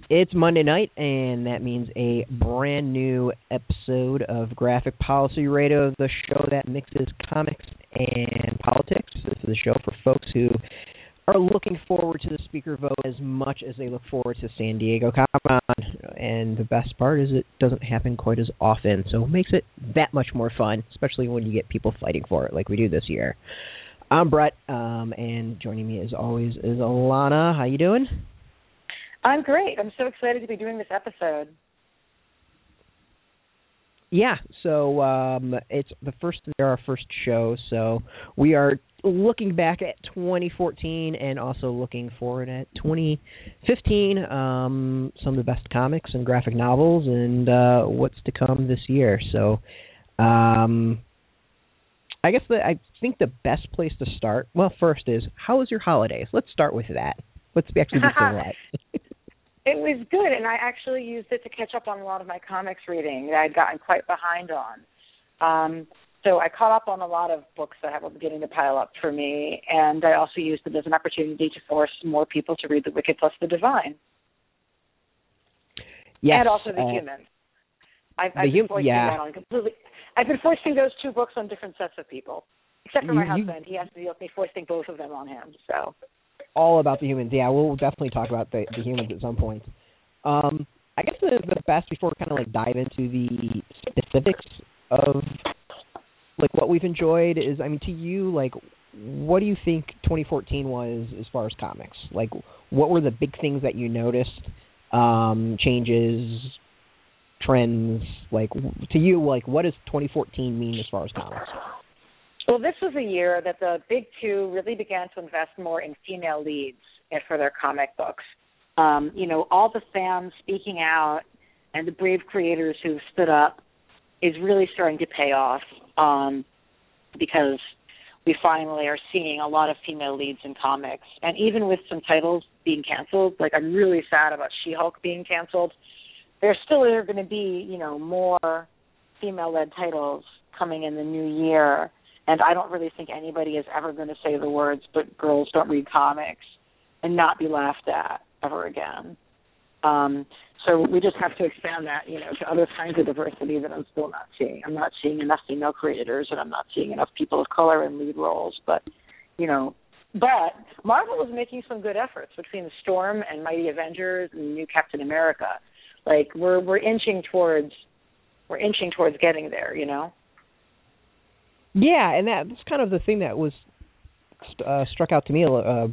It's Monday night, and that means a brand new episode of Graphic Policy Radio, the show that mixes comics and politics. This is a show for folks who are looking forward to the speaker vote as much as they look forward to San Diego Comic-Con. And the best part is it doesn't happen quite as often, so it makes it that much more fun, especially when you get people fighting for it like we do this year. I'm Brett, and joining me as always is Alana. How you doing? I'm great. I'm so excited to be doing this episode. Yeah, so it's our first show, so we are looking back at 2014 and also looking forward at 2015, some of the best comics and graphic novels and what's to come this year. So I think the best place to start, well, first is, how was your holidays? Let's start with that. Let's actually be polite. It was good, and I actually used it to catch up on a lot of my comics reading that I'd gotten quite behind on. So I caught up on a lot of books that were beginning to pile up for me, and I also used it as an opportunity to force more people to read The Wicked plus the Divine. Yes, and also The Humans. I've been forcing those two books on different sets of people, except for my husband. He has to deal with me forcing both of them on him, so... All about The Humans. Yeah, we'll definitely talk about the Humans at some point. I guess the best, before we kind of dive into the specifics of what we've enjoyed is, to you, what do you think 2014 was as far as comics? What were the big things that you noticed? Changes, trends? To you, what does 2014 mean as far as comics? Well, this was a year that the big two really began to invest more in female leads for their comic books. All the fans speaking out and the brave creators who stood up is really starting to pay off because we finally are seeing a lot of female leads in comics. And even with some titles being canceled, I'm really sad about She-Hulk being canceled, there's still going to be, more female-led titles coming in the new year. And I don't really think anybody is ever going to say the words, but girls don't read comics, and not be laughed at ever again. So we just have to expand that, to other kinds of diversity that I'm still not seeing. I'm not seeing enough female creators, and I'm not seeing enough people of color in lead roles. But Marvel is making some good efforts between the Storm and Mighty Avengers and New Captain America. We're inching towards getting there, Yeah, and that's kind of the thing that was stuck out to me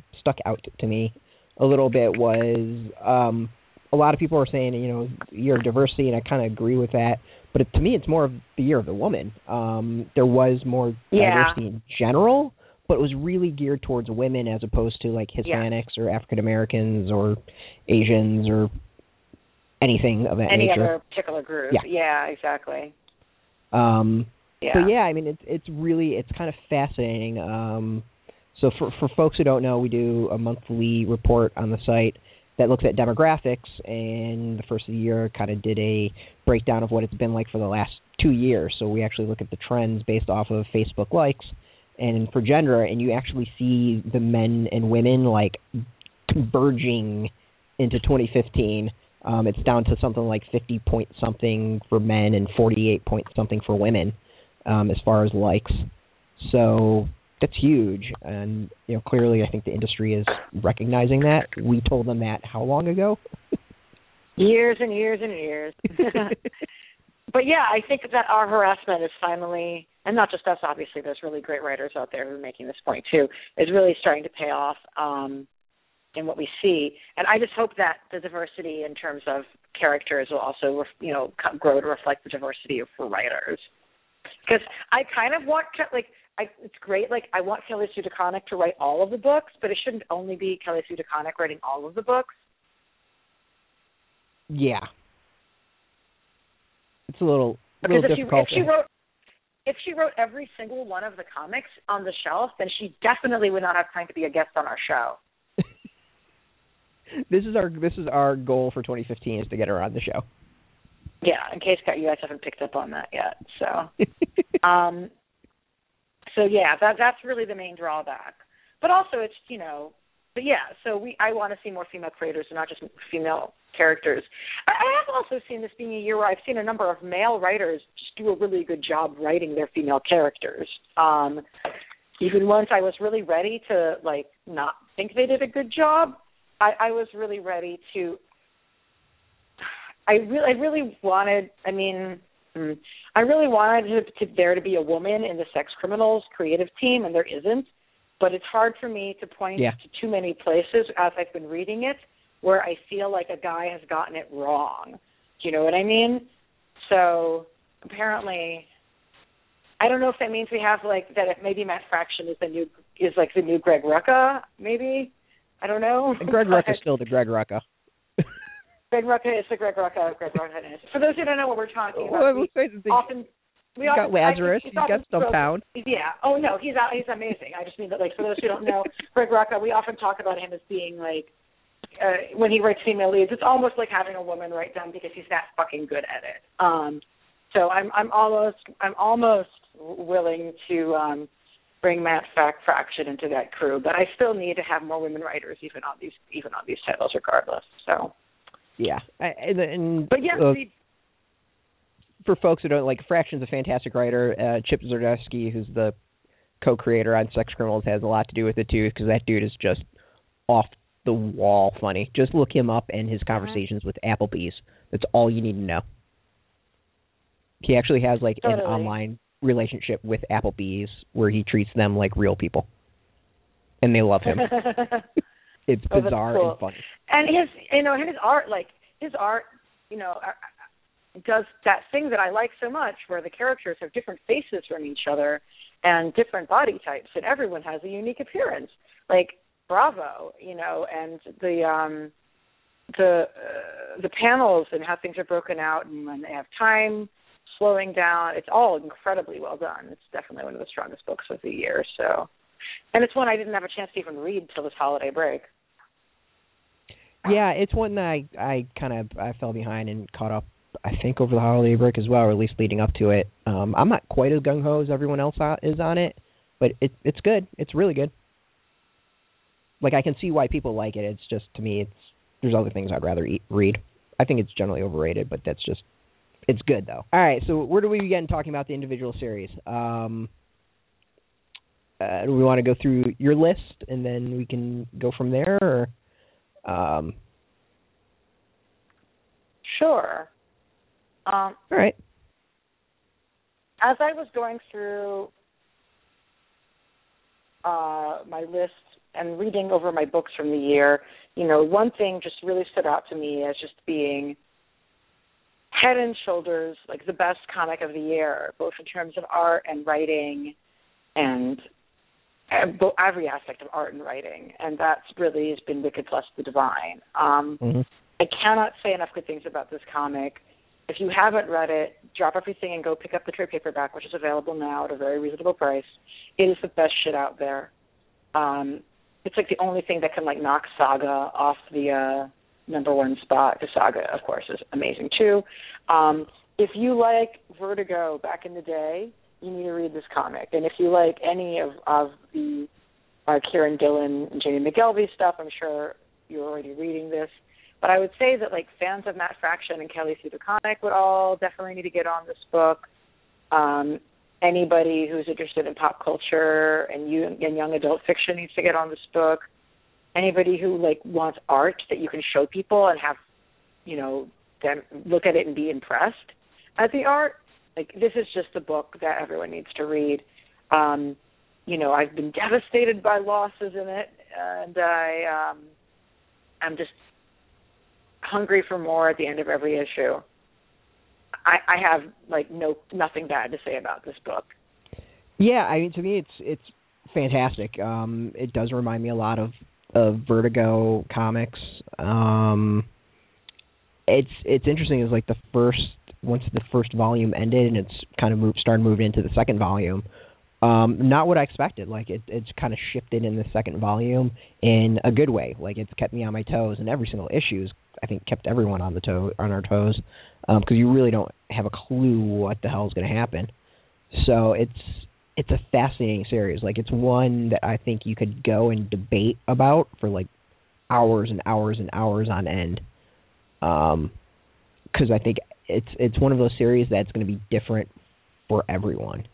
a little bit was a lot of people are saying, year of diversity, and I kind of agree with that. But to me, it's more of the year of the woman. There was more diversity in general, but it was really geared towards women as opposed to Hispanics or African Americans or Asians or anything of that nature. Any other particular group. Yeah, exactly. So it's kind of fascinating. So for folks who don't know, we do a monthly report on the site that looks at demographics, and the first of the year kind of did a breakdown of what it's been like for the last 2 years. So we actually look at the trends based off of Facebook likes and for gender, and you actually see the men and women converging into 2015. It's down to something like 50 point something for men and 48 point something for women. As far as likes. So that's huge. And, clearly I think the industry is recognizing that. We told them that how long ago? Years and years and years. But, I think that our harassment is finally, and not just us, obviously, there's really great writers out there who are making this point too, is really starting to pay off in what we see. And I just hope that the diversity in terms of characters will also, grow to reflect the diversity for writers. Because I kind of want, it's great, I want Kelly Sue DeConnick to write all of the books, but it shouldn't only be Kelly Sue DeConnick writing all of the books. Yeah. It's a little difficult. If she wrote every single one of the comics on the shelf, then she definitely would not have time to be a guest on our show. This is our goal for 2015 is to get her on the show. Yeah, in case you guys haven't picked up on that yet. So, that's really the main drawback. But also, it's I want to see more female creators and not just female characters. I have also seen this being a year where I've seen a number of male writers just do a really good job writing their female characters. Even once I was really ready to not think they did a good job, I was really ready to. I really wanted there to be a woman in the Sex Criminals creative team, and there isn't. But it's hard for me to point to too many places as I've been reading it where I feel like a guy has gotten it wrong. Do you know what I mean? So apparently, I don't know if that means we have that. Maybe Matt Fraction is the new Greg Rucka. Maybe, I don't know. Greg Rucka is still the Greg Rucka. Greg Rucka is the Greg Rucka. For those who don't know what we're talking about, we got Lazarus. He's got Stumptown. Yeah. Oh no, he's amazing. I just mean that for those who don't know, Greg Rucka, we often talk about him as being when he writes female leads, it's almost like having a woman write them because he's that fucking good at it. So I'm almost willing to bring Matt Fraction into that crew, but I still need to have more women writers even on these titles, regardless. So. Yeah, but yeah. For folks who don't Fraction's a fantastic writer. Chip Zdarsky, who's the co-creator on Sex Criminals, has a lot to do with it too, because that dude is just off the wall funny. Just look him up and his conversations with Applebee's. That's all you need to know. He actually has an online relationship with Applebee's where he treats them like real people, and they love him. It's bizarre and funny. And his art, does that thing that I like so much, where the characters have different faces from each other and different body types, and everyone has a unique appearance. Bravo, and the panels and how things are broken out, and when they have time slowing down, it's all incredibly well done. It's definitely one of the strongest books of the year. So, and it's one I didn't have a chance to even read till this holiday break. Yeah, it's one that I fell behind and caught up, I think, over the holiday break as well, or at least leading up to it. I'm not quite as gung-ho as everyone else is on it, but it's good. It's really good. I can see why people like it. It's just, to me, there's other things I'd rather read. I think it's generally overrated, but it's good, though. All right, so where do we begin talking about the individual series? Do we want to go through your list, and then we can go from there, or... Sure. All right. As I was going through my list and reading over my books from the year, one thing just really stood out to me as just being head and shoulders the best comic of the year, both in terms of art and writing and every aspect of art and writing, and that's really has been Wicked Plus the Divine. I cannot say enough good things about this comic. If you haven't read it, drop everything and go pick up the trade paperback, which is available now at a very reasonable price. It is the best shit out there. It's the only thing that can knock Saga off the number one spot. The Saga, of course, is amazing too. If you like Vertigo back in the day, you need to read this comic. And if you like any of the Kieran Gillen and Jamie McGelvey stuff, I'm sure you're already reading this. But I would say that fans of Matt Fraction and Kelly Sue DeConnick would all definitely need to get on this book. Anybody who's interested in pop culture and young adult fiction needs to get on this book. Anybody who wants art that you can show people and have, them look at it and be impressed at the art. This is just a book that everyone needs to read. I've been devastated by losses in it, and I'm just hungry for more at the end of every issue. I have nothing bad to say about this book. Yeah, to me it's fantastic. It does remind me a lot of Vertigo comics. It's interesting. It's once the first volume ended and it's kind of started moving into the second volume. Not what I expected. It's kind of shifted in the second volume in a good way. It's kept me on my toes, and every single issue I think kept everyone on our toes, because you really don't have a clue what the hell is going to happen. So it's a fascinating series. Like, it's one that I think you could go and debate about for like hours and hours and hours on end. Because I think it's one of those series that's going to be different for everyone.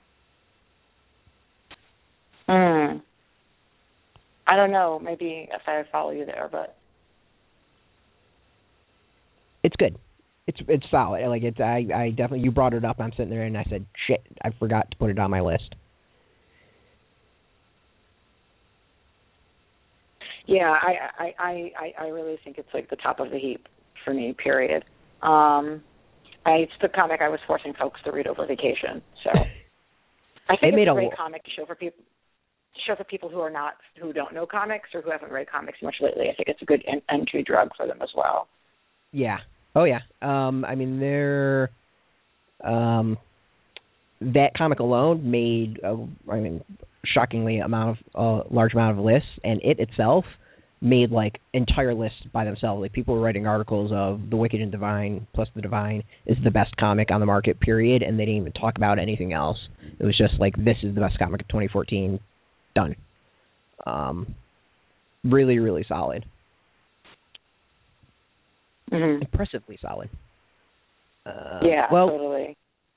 I don't know. Maybe if I follow you there, but it's good. It's solid. Like, it's I definitely, you brought it up. I'm sitting there and I said, shit, I forgot to put it on my list. Yeah, I really think it's like the top of the heap for me. Period. It's the comic I was forcing folks to read over vacation. So I think it's a great comic to show for people. For people who don't know comics or who haven't read comics much lately. I think it's a good entry drug for them as well. Yeah. Oh yeah. I mean, that comic alone made shockingly large amount of lists, and it itself made like entire lists by themselves. Like, people were writing articles of The Wicked and Divine plus The Divine is the best comic on the market, period, and they didn't even talk about anything else. It was just like, this is the best comic of 2014. Done. Really, really solid. Mm-hmm. Impressively solid. Totally.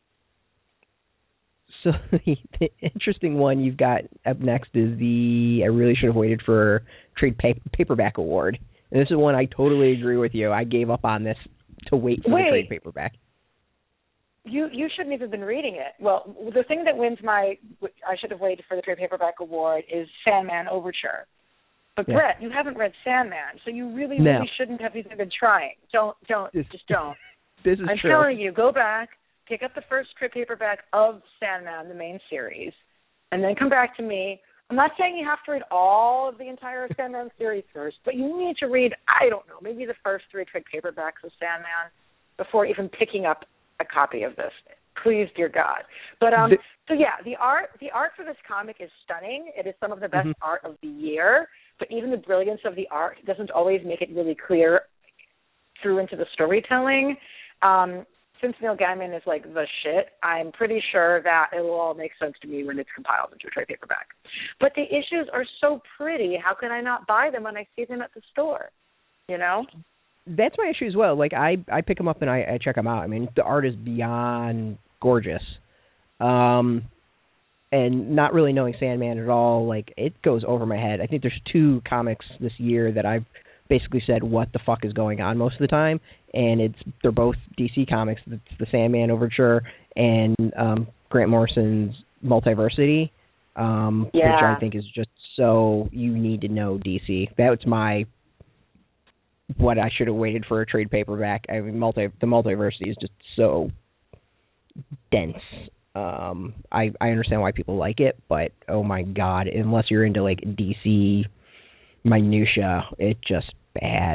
So the interesting one you've got up next is I really should have waited for trade paperback award. And this is one I totally agree with you. I gave up on this to wait for the trade paperback. You shouldn't even have been reading it. Well, the thing that wins I should have waited for the trade paperback award is Sandman Overture. But Brett, you haven't read Sandman, so you really shouldn't have even been trying. Don't. This is I'm true. telling you, go back, pick up the first trade paperback of Sandman, the main series, and then come back to me. I'm not saying you have to read all of the entire Sandman series first, but you need to read, I don't know, maybe the first 3 trade paperbacks of Sandman before even picking up a copy of this. Please, dear God. But the art for this comic is stunning. It is some of the best art of the year, but even the brilliance of the art doesn't always make it really clear through into the storytelling. Since Neil Gaiman is like the shit, I'm pretty sure that it will all make sense to me when it's compiled into a trade paperback. But the issues are so pretty. How can I not buy them when I see them at the store? You know? That's my issue as well. Like, I pick them up and I check them out. I mean, the art is beyond gorgeous. And not really knowing Sandman at all, like, it goes over my head. I think there's 2 comics this year that I've basically said, what the fuck is going on most of the time, and they're both DC comics. It's the Sandman Overture and Grant Morrison's Multiversity, which I think is just so you need to know DC. That was what I should have waited for a trade paperback. I mean, the Multiversity is just so dense. I understand why people like it, but oh my God, unless you're into like DC minutia, it's just bad.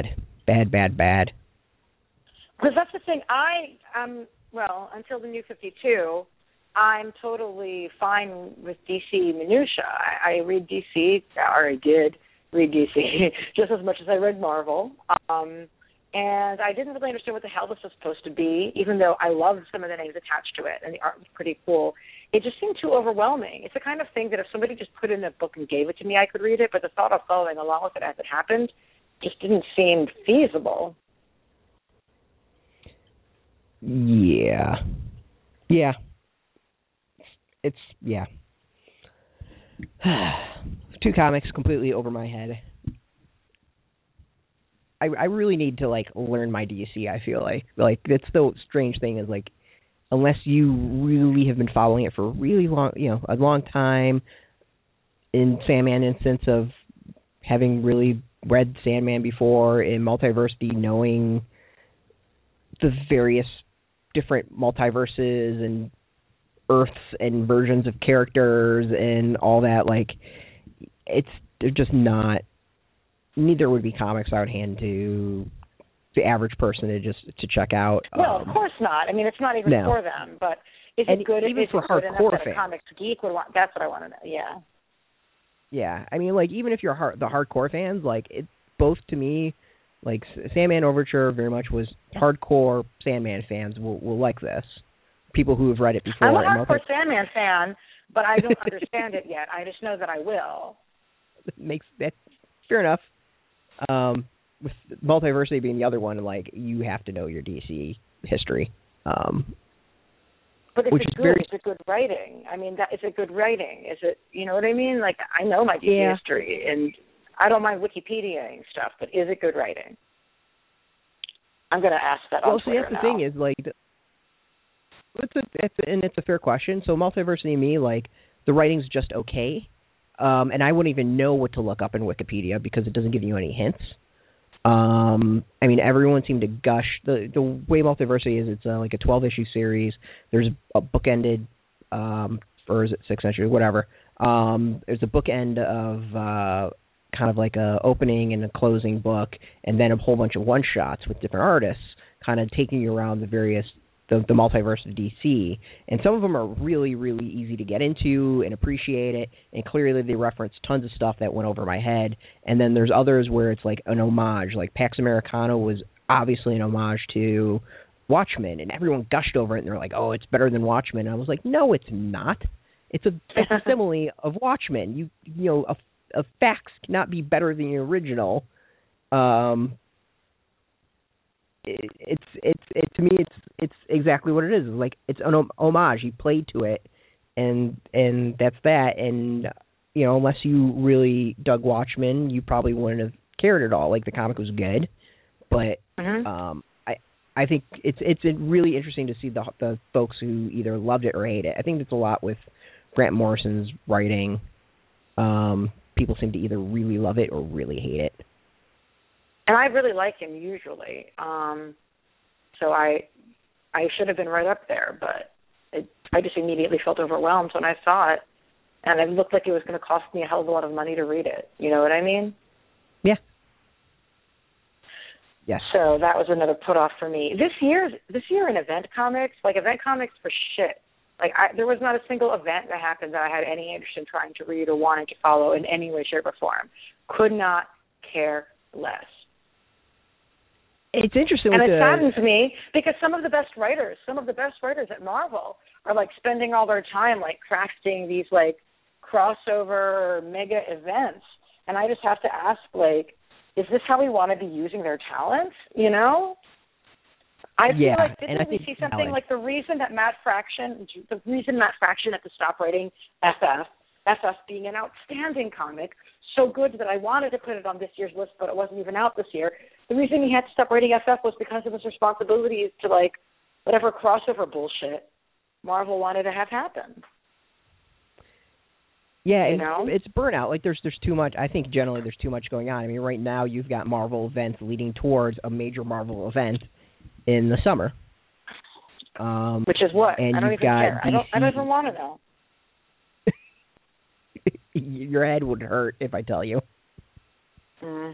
Because that's the thing. Until the New 52, I'm totally fine with DC minutia. I read DC, or I did read DC just as much as I read Marvel. And I didn't really understand what the hell this was supposed to be, even though I loved some of the names attached to it and the art was pretty cool. It just seemed too overwhelming. It's the kind of thing that if somebody just put it in a book and gave it to me, I could read it, but the thought of following along with it as it happened just didn't seem feasible. Yeah. It's 2 comics completely over my head. I really need to like learn my DC. I feel like that's the strange thing is like unless you really have been following it for a really long, a long time. In Sandman instance of having really read Sandman before, in Multiversity knowing the various different multiverses and Earths and versions of characters and all that, like they're just not. Neither would be comics I would hand to the average person to check out. Well, of course not. I mean, it's not even for them. But is it good? Even for hardcore fans, a comics geek would want. That's what I want to know. Yeah. Yeah, I mean, like even if you're the hardcore fans, like it both to me, like Sandman Overture very much was hardcore Sandman fans will like this. People who have read it before. I'm a hardcore Sandman fan, but I don't understand it yet. I just know that I will. Makes that fair enough. With Multiversity being the other one, like, you have to know your DC history. But is it good writing? I mean, is it good writing? Is it, you know what I mean? Like, I know my DC history, and I don't mind Wikipediaing stuff, but is it good writing? I'm going to ask that on Twitter that's the thing is, like, it's a fair question. So Multiversity and Me, like, the writing's just okay, and I wouldn't even know what to look up in Wikipedia because it doesn't give you any hints. I mean, everyone seemed to gush. The way Multiversity is, it's like a 12-issue series. There's a bookended, or is it 6 issues, whatever. There's a bookend of kind of like a opening and a closing book, and then a whole bunch of one-shots with different artists, kind of taking you around the multiverse of DC. And some of them are really, really easy to get into and appreciate it, and clearly they reference tons of stuff that went over my head. And then there's others where it's like an homage, like Pax Americana was obviously an homage to Watchmen, and everyone gushed over it, and they're like, oh, it's better than Watchmen. And I was like, no, it's not. It's a facsimile of Watchmen. You know, a fax cannot be better than the original. It's to me, it's exactly what it is. Like, it's an homage. He played to it, and that's that. And you know, unless you really dug Watchmen, you probably wouldn't have cared at all. Like, the comic was good, but I think it's really interesting to see the folks who either loved it or hate it. I think it's a lot with Grant Morrison's writing. People seem to either really love it or really hate it. And I really like him usually. So I should have been right up there, but I just immediately felt overwhelmed when I saw it. And it looked like it was going to cost me a hell of a lot of money to read it. You know what I mean? Yeah. Yes. So that was another put off for me. This year in event comics for shit. Like, there was not a single event that happened that I had any interest in trying to read or wanting to follow in any way, shape, or form. Could not care less. It's interesting. And it saddens me because some of the best writers at Marvel are, like, spending all their time, like, crafting these, like, crossover mega events. And I just have to ask, like, is this how we want to be using their talents, you know? I feel like, didn't we see something like the reason Matt Fraction had to stop writing FF being an outstanding comic, so good that I wanted to put it on this year's list, but it wasn't even out this year. The reason he had to stop writing FF was because of his responsibilities to, like, whatever crossover bullshit Marvel wanted to have happen. Yeah, and it's burnout. Like, there's too much. I think generally there's too much going on. I mean, right now you've got Marvel events leading towards a major Marvel event in the summer. Which is what? And I don't even care. I don't even want to know. Your head would hurt if I tell you. Mm.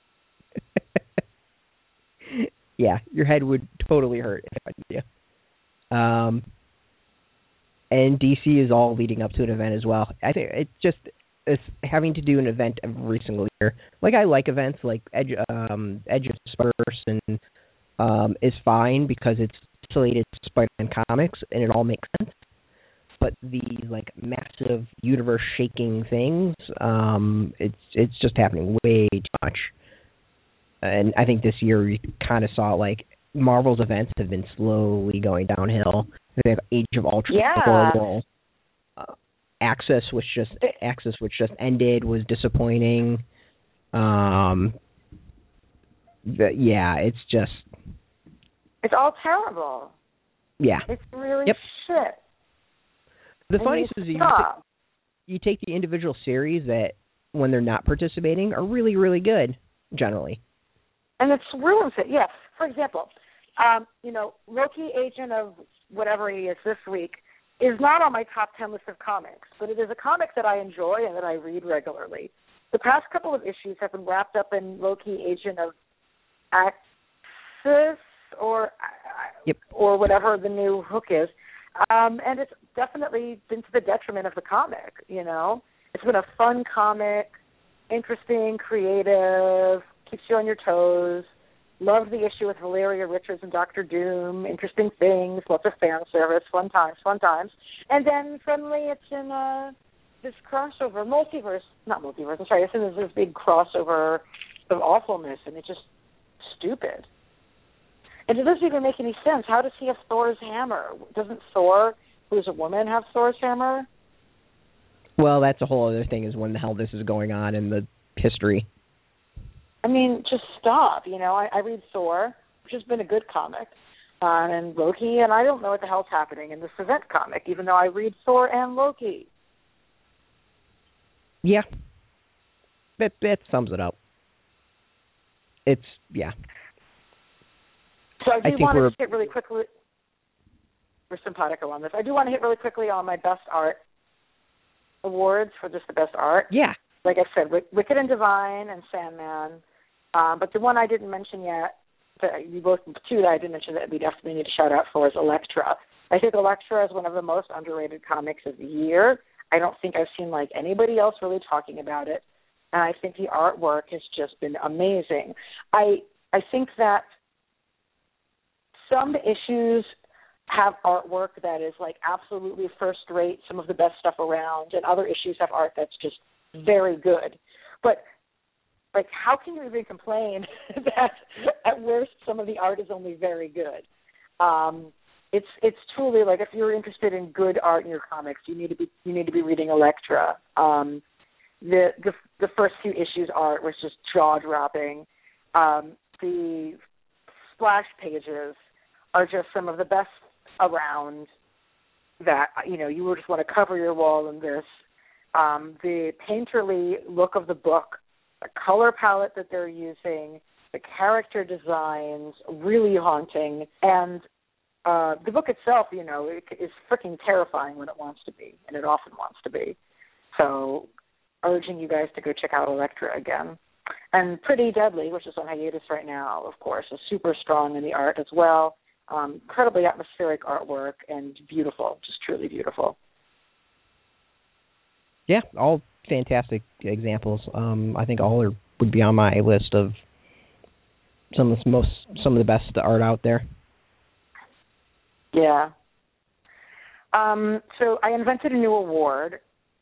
Yeah, your head would totally hurt if I tell you. And DC is all leading up to an event as well. I think it's having to do an event every single year. Like, I like events like Edge of Spider-Verse and is fine because it's slated Spider-Man comics and it all makes sense. But these, like, massive universe-shaking things, it's just happening way too much. And I think this year we kind of saw, like, Marvel's events have been slowly going downhill. They have Age of Ultron, horrible. Axis, which just ended, was disappointing. It's all terrible. Yeah. It's really shit. The funniest is you take the individual series that, when they're not participating, are really, really good, generally. And it ruins it, yeah. For example, Loki, Agent of whatever he is this week, is not on my top 10 list of comics, but it is a comic that I enjoy and that I read regularly. The past couple of issues have been wrapped up in Loki, Agent of Axis, or whatever the new hook is. And it's definitely been to the detriment of the comic, you know. It's been a fun comic, interesting, creative, keeps you on your toes, Loved the issue with Valeria Richards and Dr. Doom. Interesting things, lots of fan service, fun times. And then suddenly it's in this crossover, it's in this big crossover of awfulness, and it's just stupid. And it doesn't even make any sense. How does he have Thor's hammer? Doesn't Thor, who's a woman, have Thor's hammer? Well, that's a whole other thing, is when the hell this is going on in the history. I mean, just stop. You know, I read Thor, which has been a good comic, and Loki, and I don't know what the hell's happening in this event comic, even though I read Thor and Loki. Yeah. That sums it up. It's, yeah. So I do want to hit really quickly, we're simpatico on this, I do want to hit really quickly on my best art awards for just the best art. Yeah. Like I said, Wicked and Divine and Sandman. But the one I didn't mention yet, two that I didn't mention that we definitely need to shout out for, is Elektra. I think Elektra is one of the most underrated comics of the year. I don't think I've seen like anybody else really talking about it. And I think the artwork has just been amazing. I think that some issues have artwork that is like absolutely first rate, some of the best stuff around, and other issues have art that's just very good. But like, how can you even complain that at worst some of the art is only very good? It's truly like, if you're interested in good art in your comics, you need to be reading Elektra. The first few issues art was just jaw dropping. The splash pages are just some of the best around. That, you know, you would just want to cover your wall in this. The painterly look of the book, the color palette that they're using, the character designs, really haunting, and the book itself, you know, it is freaking terrifying when it wants to be, and it often wants to be. So, urging you guys to go check out Elektra again. And Pretty Deadly, which is on hiatus right now, of course, is super strong in the art as well. Incredibly atmospheric artwork and beautiful, just truly beautiful. Yeah, all fantastic examples. I think all would be on my list of some of the best art out there. Yeah. So I invented a new award.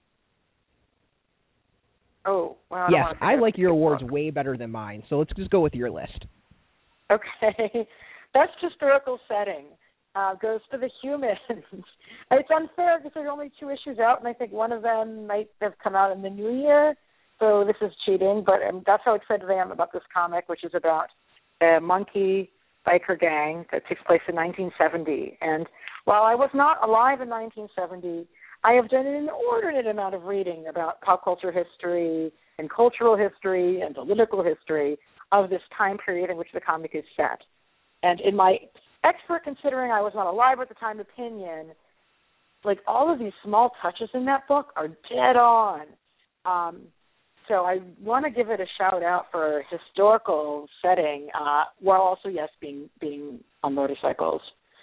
Oh, well. Yes, I like your awards way better than mine. So let's just go with your list. Okay. Best historical setting goes to The Humans. It's unfair because there are only 2 issues out, and I think one of them might have come out in the new year. So this is cheating, but that's how excited I am about this comic, which is about a monkey biker gang that takes place in 1970. And while I was not alive in 1970, I have done an inordinate amount of reading about pop culture history and cultural history and political history of this time period in which the comic is set. And in my expert, considering I was not alive at the time, opinion, like, all of these small touches in that book are dead on. So I want to give it a shout out for historical setting, while also, yes, being on motorcycles.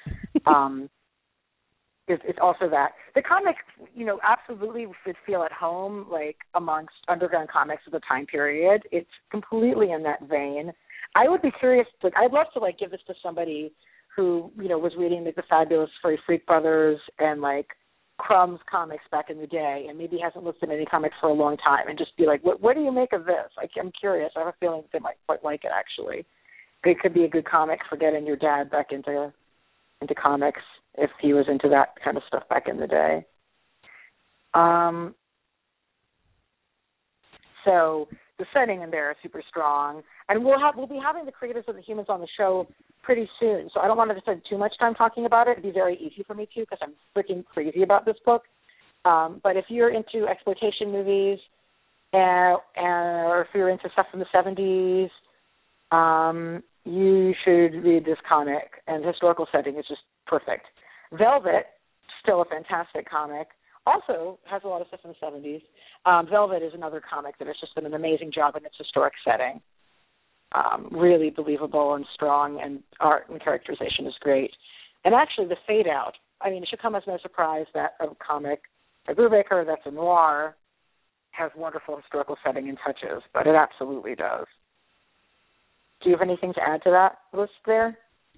It's also that. The comic, you know, absolutely would feel at home, like, amongst underground comics of the time period. It's completely in that vein. I would be curious, like, I'd love to, like, give this to somebody who, you know, was reading, like, the Fabulous Furry Freak Brothers and, like, Crumb's comics back in the day, and maybe hasn't looked at any comics for a long time, and just be like, what do you make of this? I'm curious. I have a feeling they might quite like it, actually. It could be a good comic for getting your dad back into comics if he was into that kind of stuff back in the day. So the setting in there is super strong, and we'll be having the creators of The Humans on the show pretty soon. So I don't want to spend too much time talking about it. It'd be very easy for me to, because I'm freaking crazy about this book. But if you're into exploitation movies, or if you're into stuff from the 70s, you should read this comic. And the historical setting is just perfect. Velvet, still a fantastic comic, also has a lot of stuff in the 70s. Velvet is another comic that has just done an amazing job in its historic setting. Really believable and strong, and art and characterization is great. And actually, the Fade Out, I mean, it should come as no surprise that a comic, a Brubaker that's a noir, has wonderful historical setting and touches, but it absolutely does. Do you have anything to add to that list there?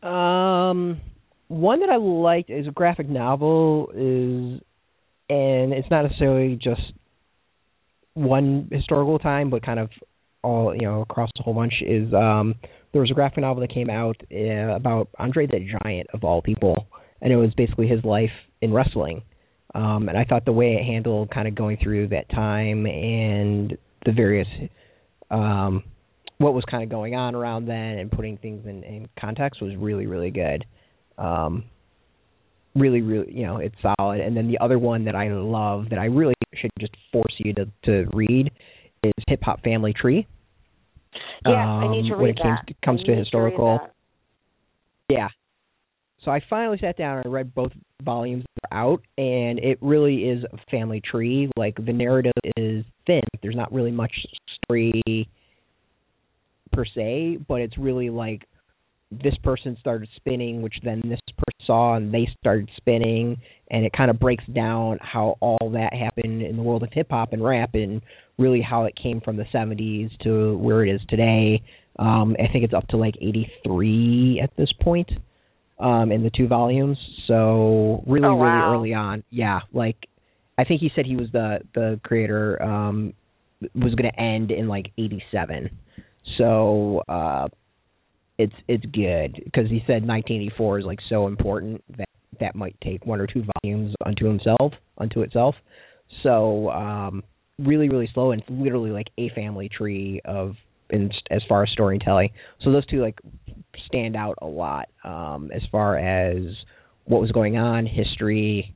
One that I liked is a graphic novel, and it's not necessarily just one historical time, but kind of all, across the whole bunch, is there was a graphic novel that came out about Andre the Giant, of all people, and it was basically his life in wrestling. And I thought the way it handled kind of going through that time and the various what was kind of going on around then and putting things in context was really, really good. Really, really, it's solid. And then the other one that I love that I really should just force you to read is Hip Hop Family Tree. Yeah, I need to read that. When it comes to historical. Yeah. So I finally sat down and read both volumes that are out, and it really is a family tree. Like, the narrative is thin. There's not really much story per se, but it's really like this person started spinning, which then this person saw, and they started spinning, and it kind of breaks down how all that happened in the world of hip-hop and rap, and really how it came from the 70s to where it is today. I think it's up to like 83 at this point in the 2 volumes, so really, really early on. Yeah, like, I think he said he was the creator, was going to end in like 87. So it's good, because he said 1984 is like so important that might take 1 or 2 volumes unto itself. So really, really slow, and it's literally like a family tree as far as storytelling. So those 2 like stand out a lot as far as what was going on, history.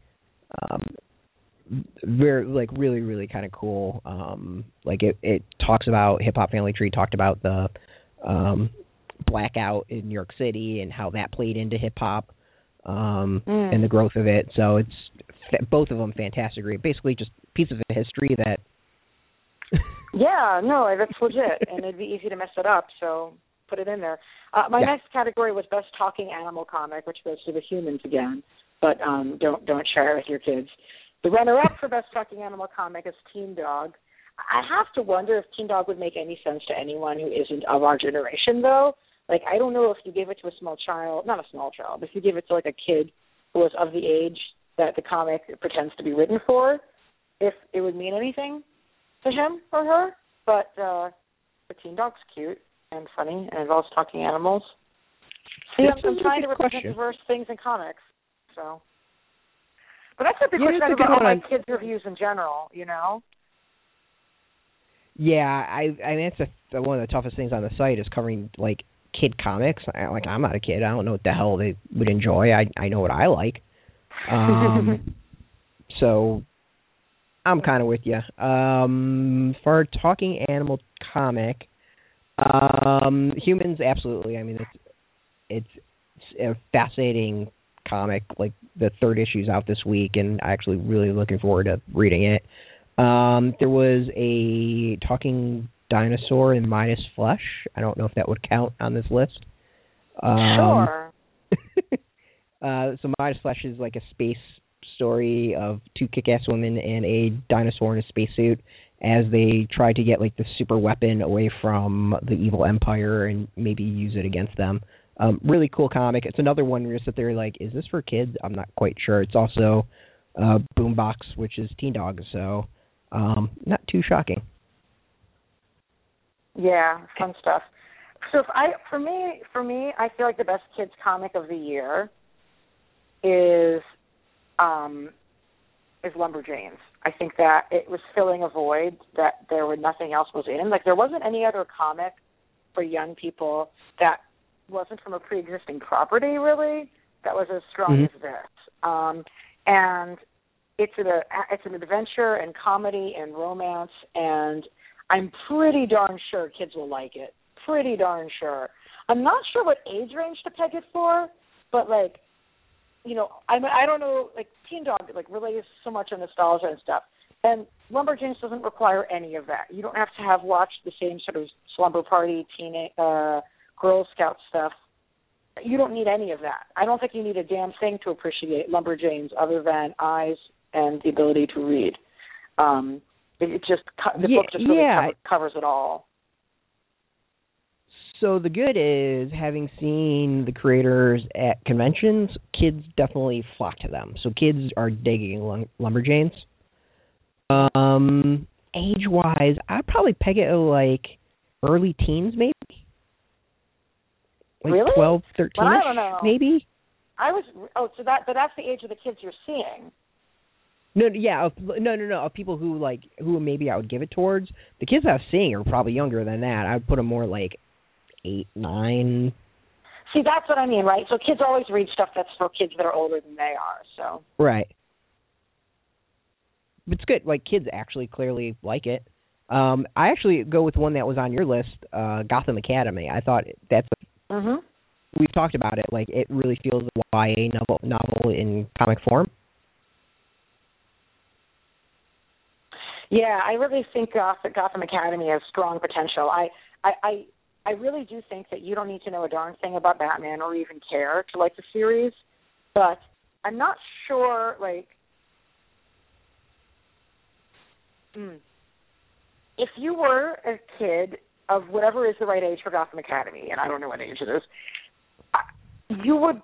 Very, like, really, really kind of cool. Like it talks about Hip Hop Family Tree, talked about the blackout in New York City and how that played into hip hop and the growth of it. So it's both of them fantastic. Basically, just a piece of history that. Yeah, no, that's legit, and it'd be easy to mess it up. So put it in there. My next category was Best Talking Animal Comic, which goes to the humans again, but don't share it with your kids. The runner-up for Best Talking Animal Comic is Teen Dog. I have to wonder if Teen Dog would make any sense to anyone who isn't of our generation, though. Like, I don't know if you gave it to a small child, not a small child, but if you gave it to, like, a kid who was of the age that the comic pretends to be written for, if it would mean anything to him or her. But the Teen Dog's cute and funny and involves talking animals. See, I'm trying to represent diverse things in comics, so. But that's a big question about all my kids' reviews in general, Yeah, I mean, it's one of the toughest things on the site is covering, like, kid comics. I'm not a kid. I don't know what the hell they would enjoy. I know what I like. So I'm kind of with you. For a talking animal comic, humans, absolutely. I mean, it's a fascinating comic. Like, the 3rd issue's out this week, and I'm actually really looking forward to reading it. There was a talking dinosaur in Midas Flesh. I don't know if that would count on this list. Sure. So Midas Flesh is like a space story of 2 kick-ass women and a dinosaur in a spacesuit as they try to get, like, the super weapon away from the evil empire and maybe use it against them. Really cool comic. It's another one where you sit there like, is this for kids? I'm not quite sure. It's also Boombox, which is Teen Dog, so not too shocking. Yeah, fun stuff. So for me, I feel like the best kids comic of the year is Lumberjanes. I think that it was filling a void that nothing else was in. Like, there wasn't any other comic for young people that wasn't from a pre-existing property, really, that was as strong as this. And it's an adventure and comedy and romance, and I'm pretty darn sure kids will like it. Pretty darn sure. I'm not sure what age range to peg it for, but, like, I don't know, like, Teen Dog, like, relays so much on nostalgia and stuff. And Lumberjanes doesn't require any of that. You don't have to have watched the same sort of slumber party, Girl Scout stuff. You don't need any of that. I don't think you need a damn thing to appreciate Lumberjanes other than eyes and the ability to read. The book just really covers it all. So the good is, having seen the creators at conventions, kids definitely flock to them. So kids are digging Lumberjanes. Age-wise, I'd probably peg it at, like, early teens, maybe. Like really? 12, 13, well, I don't know. Maybe. So that's the age of the kids you're seeing. No, yeah, no. Of people who maybe I would give it towards. The kids I'm seeing are probably younger than that. I would put them more like 8, 9. See, that's what I mean, right? So kids always read stuff that's for kids that are older than they are. So right. It's good. Like, kids actually clearly like it. I actually go with one that was on your list, Gotham Academy. I thought that's. Mm-hmm. We've talked about it. Like, it really feels a YA novel in comic form. Yeah, I really think Gotham Academy has strong potential. I really do think that you don't need to know a darn thing about Batman or even care to like the series, but I'm not sure, like, if you were a kid of whatever is the right age for Gotham Academy, and I don't know what age it is, you would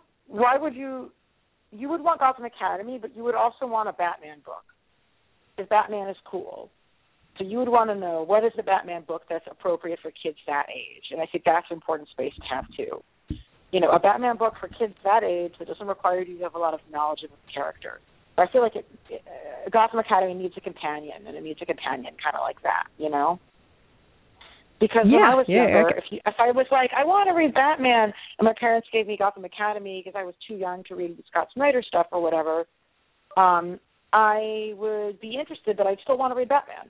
want Gotham Academy, but you would also want a Batman book. Because Batman is cool. So you would want to know, what is the Batman book that's appropriate for kids that age? And I think that's an important space to have, too. You know, a Batman book for kids that age that doesn't require you to have a lot of knowledge of the character. But I feel like Gotham Academy needs a companion, and it needs a companion kind of like that, you know? Because when I was younger, if I was like, I want to read Batman, and my parents gave me Gotham Academy because I was too young to read the Scott Snyder stuff or whatever, I would be interested, but I'd still want to read Batman.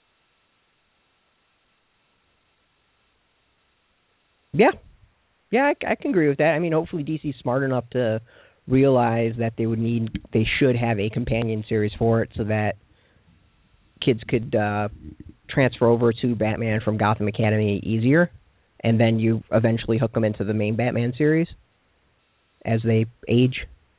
Yeah, I can agree with that. I mean, hopefully DC's smart enough to realize that they should have a companion series for it, so that kids could transfer over to Batman from Gotham Academy easier, and then you eventually hook them into the main Batman series as they age.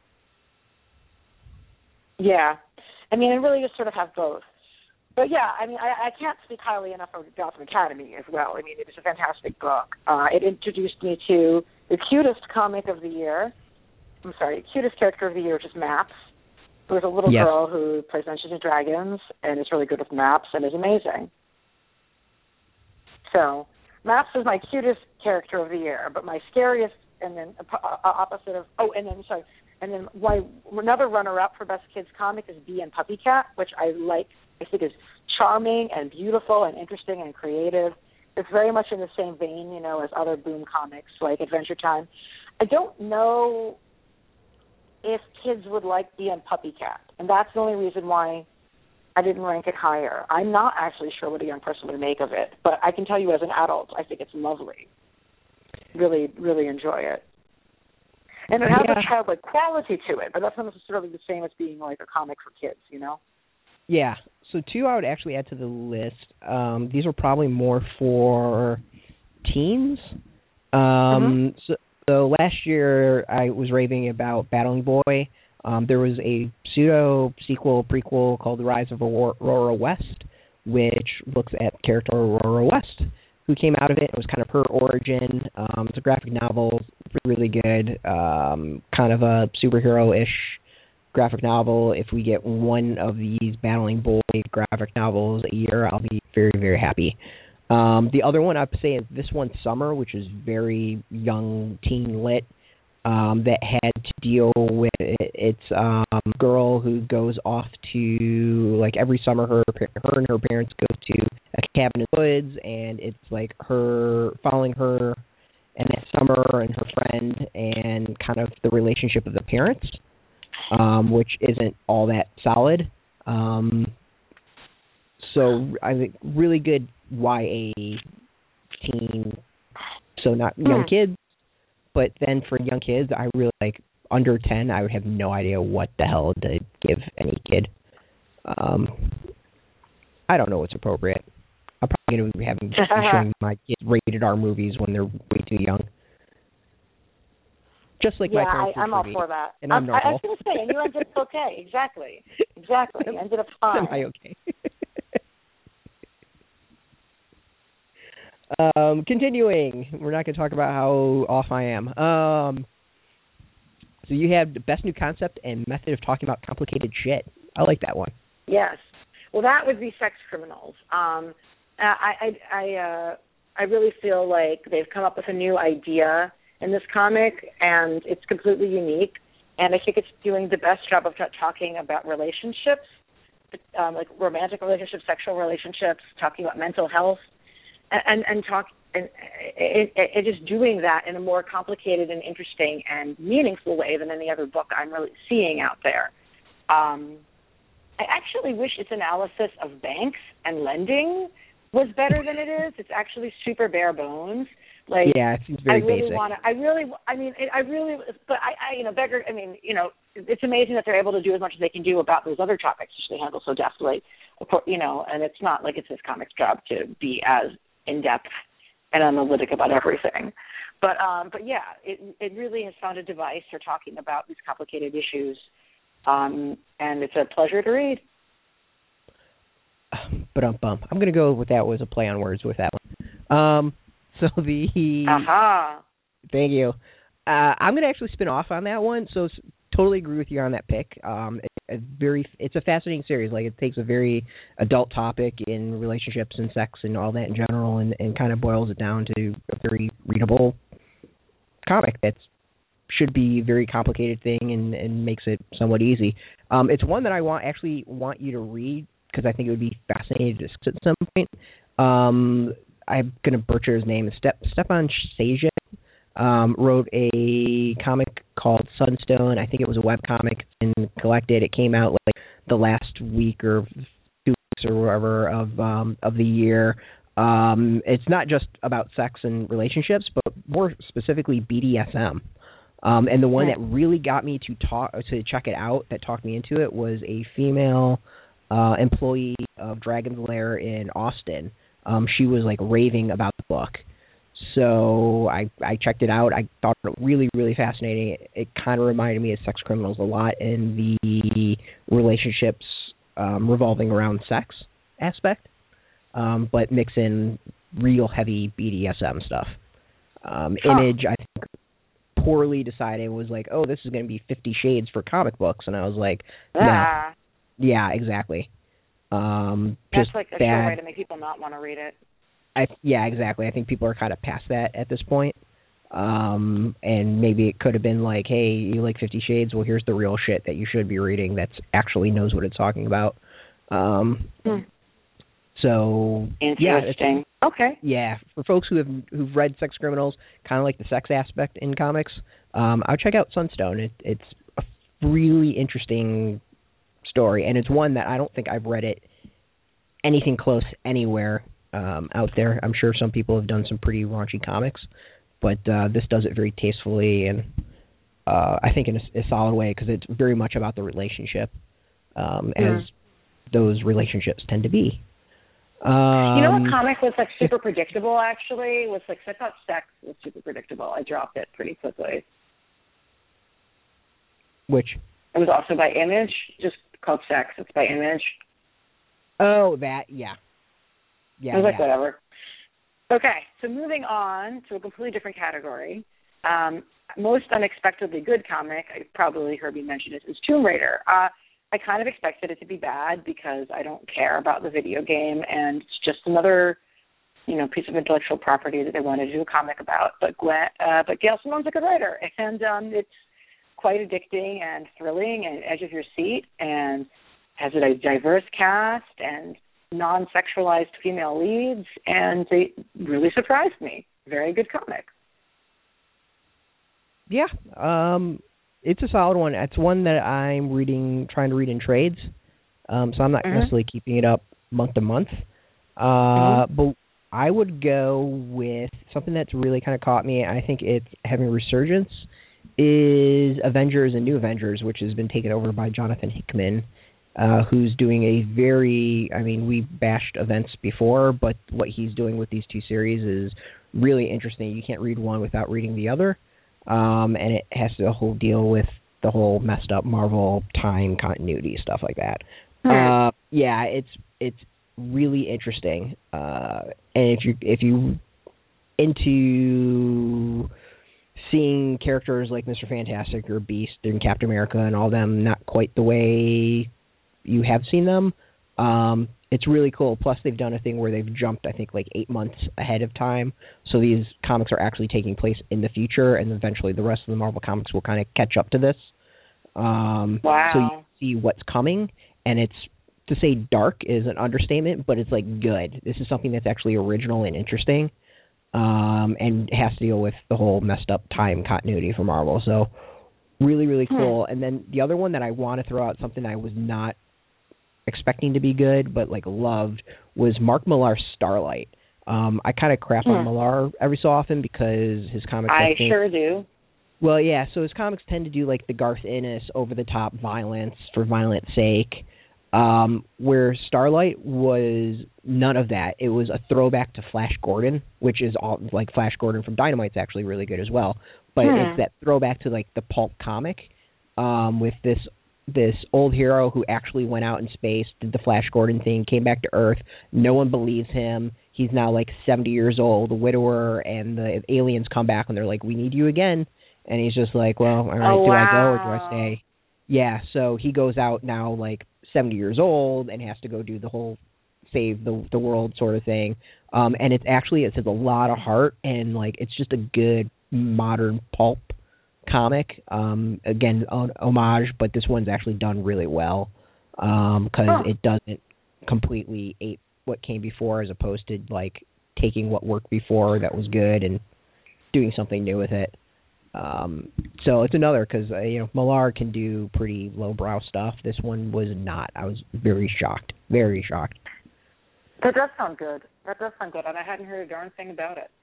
Yeah. I mean, and really just sort of have both. But, yeah, I mean, I can't speak highly enough of Gotham Academy as well. I mean, it was a fantastic book. It introduced me to the cutest comic of the year. I'm sorry, cutest character of the year, which is Maps. Who is a little girl who plays Dungeons & Dragons and is really good with maps and is amazing. So, Maps is my cutest character of the year, but my scariest and then opposite of... And then another runner-up for Best Kids Comic is Bee and Puppycat, which I think is charming and beautiful and interesting and creative. It's very much in the same vein, you know, as other Boom comics like Adventure Time. I don't know if kids would like Bee and Puppycat, and that's the only reason why I didn't rank it higher. I'm not actually sure what a young person would make of it, but I can tell you as an adult, I think it's lovely. Really, really enjoy it. And it has a childlike quality to it, but that's not necessarily the same as being like a comic for kids, you know? Yeah. So 2 I would actually add to the list. These are probably more for teens. So last year I was raving about Battling Boy. There was a pseudo-sequel, prequel called The Rise of Aurora West, which looks at the character Aurora West, who came out of it. It was kind of her origin. It's a graphic novel, really good, kind of a superhero-ish graphic novel. If we get one of these Battling Boy graphic novels a year, I'll be very, very happy. The other one I'd say is this one, Summer, which is very young teen lit, that had to deal with it's a girl who goes off to, like, every summer her and her parents go to a cabin in the woods, and it's like her following her and that summer and her friend and kind of the relationship of the parents, which isn't all that solid. So I think really good YA teen, so not young kids, but then for young kids, I really like under 10, I would have no idea what the hell to give any kid. I don't know what's appropriate. I'm probably going to be showing my kids rated R movies when they're way too young. Just like my parents. I'm all for that. And I'm normal. I was going to say, and you ended up okay. Exactly. You ended up fine. Am I okay? Continuing, we're not going to talk about how off I am. So you have the best new concept and method of talking about complicated shit. I like that one. Yes. Well, that would be Sex Criminals. I really feel like they've come up with a new idea in this comic, and it's completely unique. And I think it's doing the best job of talking about relationships, like romantic relationships, sexual relationships, talking about mental health, and just doing that in a more complicated and interesting and meaningful way than any other book I'm really seeing out there. I actually wish its analysis of banks and lending was better than it is. It's actually super bare bones. Like, yeah, it seems very basic. It's amazing that they're able to do as much as they can do about those other topics, which they handle so deftly. And it's not like it's this comic's job to be as in-depth and analytic about everything. But yeah, it really has found a device for talking about these complicated issues, and it's a pleasure to read. I'm going to go with that was a play on words with that one. Thank you. I'm going to actually spin off on that one. So totally agree with you on that pick. It's a fascinating series. Like, it takes a very adult topic in relationships and sex and all that in general, and kind of boils it down to a very readable comic that should be a very complicated thing and makes it somewhat easy. It's one that I want you to read because I think it would be fascinating to discuss at some point. I'm going to butcher his name. Stepan Sajic wrote a comic called Sunstone. I think it was a webcomic and collected. It came out like the last week or 2 weeks or whatever of the year. It's not just about sex and relationships, but more specifically BDSM. And the one that really got me to check it out, that talked me into it, was a female employee of Dragon's Lair in Austin. She was like raving about the book. So I checked it out. I thought it really, really fascinating. It kind of reminded me of Sex Criminals a lot in the relationships revolving around sex aspect, but mix in real heavy BDSM stuff. Image, I think, poorly decided was like, oh, this is going to be 50 Shades for comic books. And I was like, no. Yeah, exactly. That's like a sure way to make people not want to read it. Yeah, exactly. I think people are kind of past that at this point. And maybe it could have been like, hey, you like 50 Shades? Well, here's the real shit that you should be reading that actually knows what it's talking about. So, interesting. Okay. Yeah, for folks who've read Sex Criminals, kind of like the sex aspect in comics, I'll check out Sunstone. It's a really interesting story, and it's one that I don't think I've read it anything close anywhere out there. I'm sure some people have done some pretty raunchy comics, but this does it very tastefully, and I think in a solid way, because it's very much about the relationship, as those relationships tend to be. You know what comic was like super predictable, actually? Was like, I thought Sex was super predictable. I dropped it pretty quickly. Which? It was also by Image, just called Sex. It's by Image. Oh, that, yeah. Yeah, I was like, whatever. Okay, so moving on to a completely different category. Most unexpectedly good comic, I probably heard me mention it, is Tomb Raider. I kind of expected it to be bad because I don't care about the video game, and it's just another, piece of intellectual property that they wanted to do a comic about. But Gail Simone's a good writer, and it's quite addicting and thrilling and edge of your seat, and has a diverse cast and non-sexualized female leads, and they really surprised me. Very good comic. Yeah, it's a solid one. It's one that I'm trying to read in trades, so I'm not necessarily keeping it up month to month. But I would go with something that's really kind of caught me. I think it's having a resurgence is Avengers and New Avengers, which has been taken over by Jonathan Hickman, who's doing we bashed events before, but what he's doing with these two series is really interesting. You can't read one without reading the other. And it has the whole deal with the whole messed up Marvel time continuity stuff like that. Yeah, it's really interesting. And if you into seeing characters like Mr. Fantastic or Beast and Captain America and all them not quite the way you have seen them, it's really cool. Plus, they've done a thing where they've jumped, I think, like 8 months ahead of time. So these comics are actually taking place in the future, and eventually the rest of the Marvel comics will kind of catch up to this. Wow. So you see what's coming, and it's, to say dark is an understatement, but it's like good. This is something that's actually original and interesting, and has to deal with the whole messed up time continuity for Marvel. So really, really cool. And then the other one that I want to throw out, something I was not expecting to be good, but like loved, was Mark Millar's Starlight. I kind of crap on Millar every so often because his comics, I sure do. Well, yeah, so his comics tend to do like the Garth Ennis over-the-top violence for violence sake, where Starlight was none of that. It was a throwback to Flash Gordon, which is all like Flash Gordon from Dynamite's actually really good as well, but it's that throwback to like the pulp comic, with this old hero who actually went out in space, did the Flash Gordon thing, came back to Earth. No one believes him. He's now like 70 years old, a widower, and the aliens come back and they're like, "We need you again." And he's just like, "Well, all right, do I go or do I stay?" Yeah, so he goes out now like 70 years old and has to go do the whole save the world sort of thing. And it has a lot of heart, and like it's just a good modern pulp comic. Again, an homage, but this one's actually done really well, because it doesn't completely ape what came before, as opposed to like taking what worked before that was good and doing something new with it. So it's another, because Millar can do pretty lowbrow stuff. This one was not. I was very shocked. That does sound good. And I hadn't heard a darn thing about it.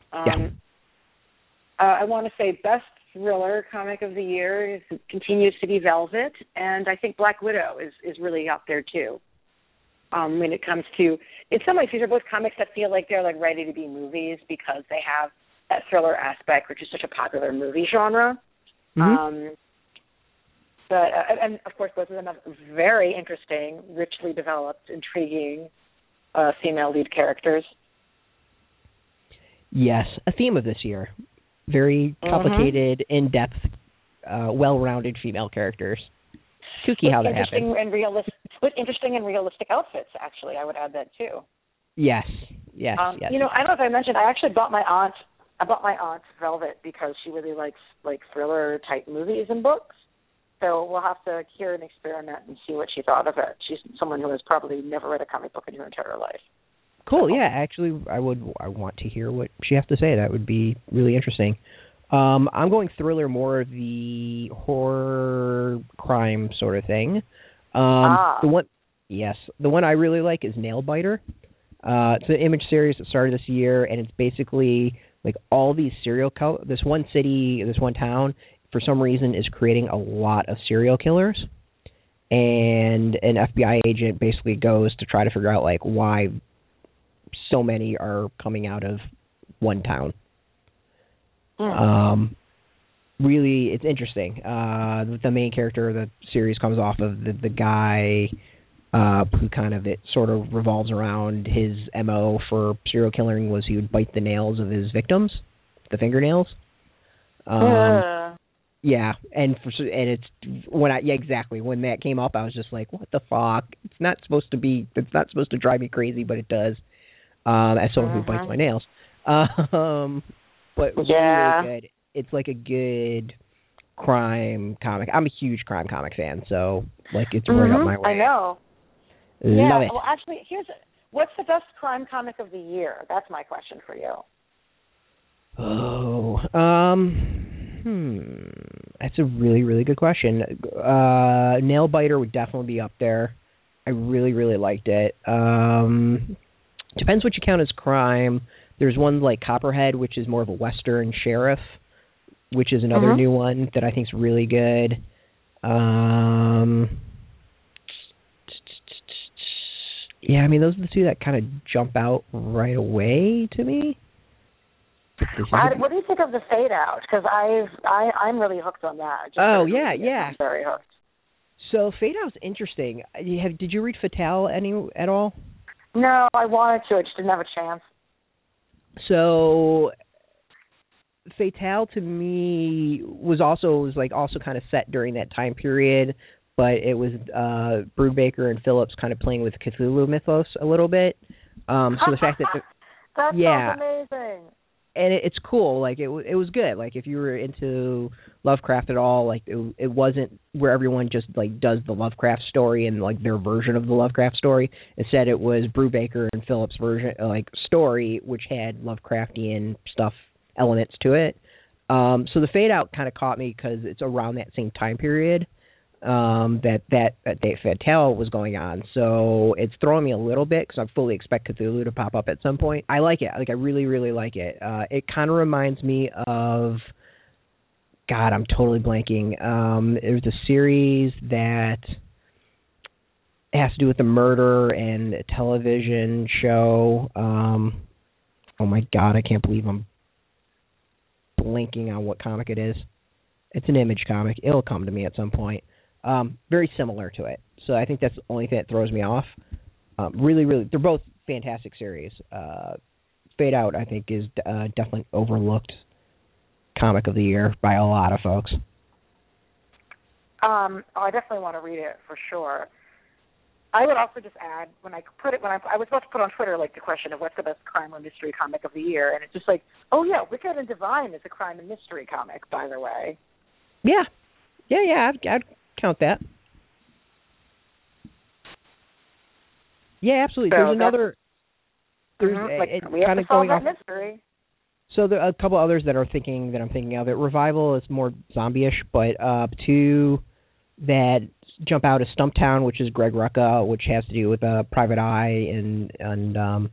I want to say best thriller comic of the year continues to be Velvet, and I think Black Widow is really up there too. When it comes to, in some ways, these are both comics that feel like they're like ready to be movies because they have that thriller aspect, which is such a popular movie genre. And of course, both of them have very interesting, richly developed, intriguing female lead characters. Yes, a theme of this year. Very complicated, in-depth, well-rounded female characters. Kooky how that happened. With interesting and realistic outfits, actually. I would add that, too. Yes. I don't know if I mentioned, I actually bought my aunt Velvet because she really likes like thriller-type movies and books. So we'll have to hear an experiment and see what she thought of it. She's someone who has probably never read a comic book in her entire life. Cool. Yeah, actually, I want to hear what she has to say. That would be really interesting. I'm going thriller, more of the horror crime sort of thing. The one I really like is Nailbiter. It's an Image series that started this year, and it's basically like all these this one city, this one town, for some reason is creating a lot of serial killers, and an FBI agent basically goes to try to figure out like why so many are coming out of one town. Really, it's interesting. The main character of the series comes off of the guy who kind of, it sort of revolves around his MO for serial killing was he would bite the nails of his victims, the fingernails. Yeah, and it's exactly when that came up, I was just like, what the fuck? It's not supposed to drive me crazy, but it does. As someone who bites my nails. But really good. It's like a good crime comic. I'm a huge crime comic fan, so like it's right up my way. I know. Love it. Well, actually, what's the best crime comic of the year? That's my question for you. That's a really, really good question. Nailbiter would definitely be up there. I really, really liked it. Depends what you count as crime. There's one like Copperhead, which is more of a Western sheriff, which is another new one that I think is really good. Yeah, I mean, those are the two that kind of jump out right away to me. What do you think of the Fade Out? Because I'm really hooked on that. I'm very hooked. So Fade Out's interesting. Did you read Fatale at all? No, I wanted to. I just didn't have a chance. So Fatale to me was also kind of set during that time period, but it was Brubaker and Phillips kind of playing with Cthulhu mythos a little bit. So the fact that that sounds amazing. And it's cool. Like it was good. Like if you were into Lovecraft at all, like it wasn't where everyone just like does the Lovecraft story and like their version of the Lovecraft story. Instead, it was Brubaker and Phillips' version, like story, which had Lovecraftian stuff elements to it. So the Fade Out kind of caught me because it's around that same time period that Fatale was going on. So it's throwing me a little bit because I fully expect Cthulhu to pop up at some point. I like it. Like I really, really like it. It kind of reminds me of, God, I'm totally blanking. There's a series that has to do with the murder and a television show. Oh my God, I can't believe I'm blanking on what comic it is. It's an Image comic. It'll come to me at some point. Very similar to it. So I think that's the only thing that throws me off. Really, really, they're both fantastic series. Fade Out, I think, is definitely overlooked comic of the year by a lot of folks. I definitely want to read it for sure. I would also just add I was about to put on Twitter like the question of what's the best crime or mystery comic of the year, and it's just like, oh yeah, Wicked and Divine is a crime and mystery comic, by the way. Yeah, I'd count that. Yeah, absolutely. So there's another. We have to solve that mystery. So there are a couple others that I'm thinking of. It Revival is more zombie-ish, but two that jump out is Stumptown, which is Greg Rucka, which has to do with Private Eye and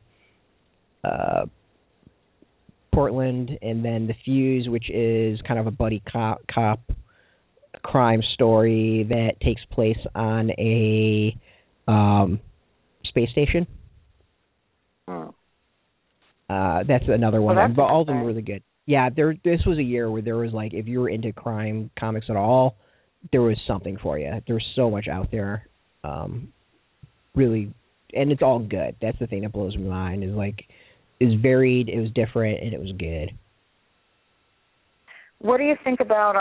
Portland, and then The Fuse, which is kind of a buddy cop crime story that takes place on a space station. Oh. That's another one, well, but all of them were really good. Yeah, this was a year where there was like, if you were into crime comics at all, there was something for you. There's so much out there, really, and it's all good. That's the thing that blows my mind. Is like, it was varied, it was different, and it was good. What do you think about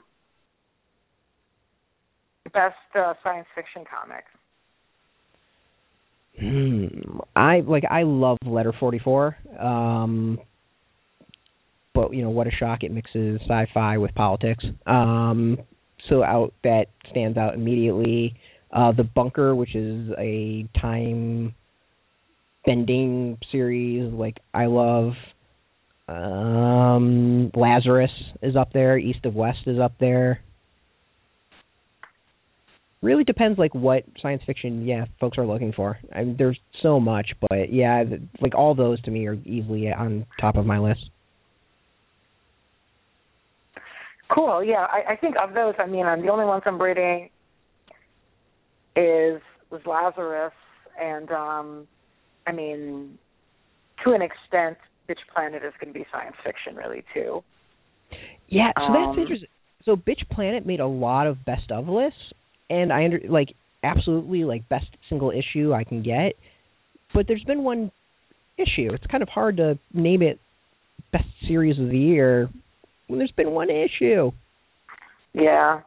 best science fiction comics? I love Letter 44, but what a shock, it mixes sci-fi with politics. So that stands out immediately. The Bunker, which is a time bending series, like I love. Lazarus is up there. East of West is up there. Really depends like what science fiction folks are looking for. I mean, there's so much, but like all those to me are easily on top of my list. Cool. Yeah, I think of those, the only ones I'm reading was Lazarus, and to an extent, Bitch Planet is going to be science fiction, really, too. Yeah, so that's interesting. So Bitch Planet made a lot of best of lists, and absolutely best single issue I can get, but there's been one issue. It's kind of hard to name it best series of the year when there's been one issue. Yeah.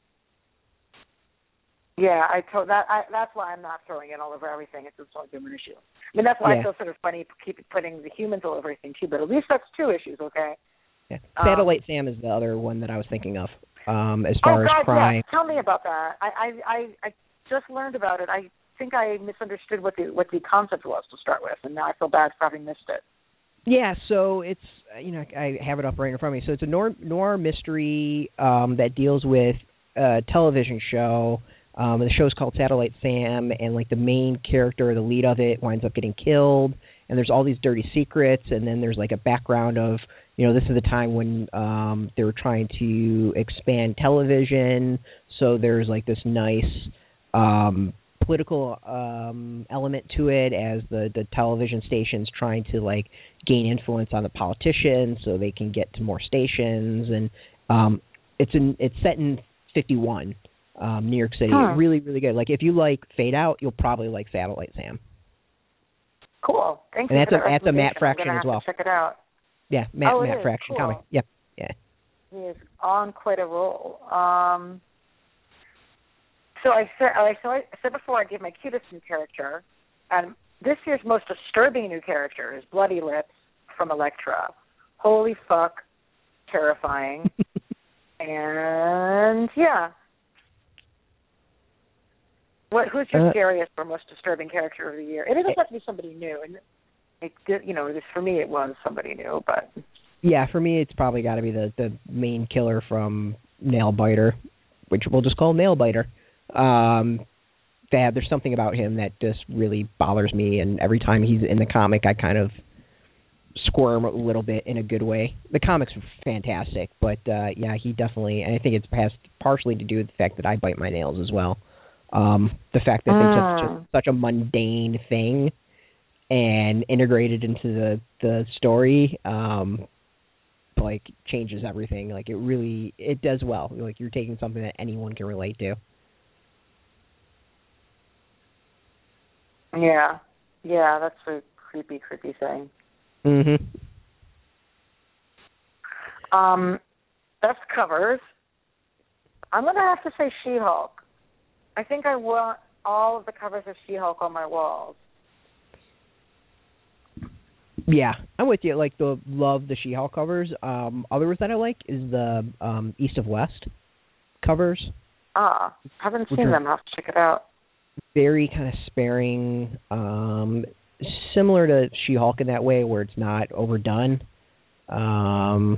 Yeah, that's why I'm not throwing it all over everything. It's just only been one issue. That's why I feel sort of funny keep putting the humans all over everything too, but at least that's two issues, okay? Yeah. Satellite Sam is the other one that I was thinking of, as far as crime. Yeah. Tell me about that. I just learned about it. I think I misunderstood what the concept was to start with, and now I feel bad for having missed it. Yeah, so it's, I have it up right in front of me. So it's a noir mystery that deals with a television show. The show's called Satellite Sam, and the main character, the lead of it, winds up getting killed, and there's all these dirty secrets, and then there's a background of, this is the time when they were trying to expand television, so there's this nice political element to it as the television station's trying to gain influence on the politicians so they can get to more stations, and it's set in 51. New York City. Really, really good. If you like Fade Out, you'll probably like Satellite Sam. Cool. Thank and you. That's a Matt Fraction as well. Check it out. Yeah, Matt Fraction cool. comic. Yeah. He is on quite a roll. So I said before I gave my cutest new character, and this year's most disturbing new character is Bloody Lips from Elektra. Holy fuck, terrifying. And yeah. Who's your scariest or most disturbing character of the year? It doesn't have to be somebody new, and for me it was somebody new, but yeah, for me it's probably got to be the main killer from Nailbiter, which we'll just call Nailbiter. There's something about him that just really bothers me, and every time he's in the comic, I kind of squirm a little bit in a good way. The comics are fantastic, but yeah, he definitely, and I think it's partially to do with the fact that I bite my nails as well. The fact that they took such a mundane thing and integrated into the story, like changes everything. Like it does well. Like you're taking something that anyone can relate to. Yeah, that's a creepy thing. Mhm. Best covers. I'm gonna have to say She-Hulk. I think I want all of the covers of She-Hulk on my walls. Yeah, I'm with you. Like love the She-Hulk covers. Others that I like is the East of West covers. Haven't seen them. I'll have to check it out. Very kind of sparing, similar to She-Hulk in that way, where it's not overdone. I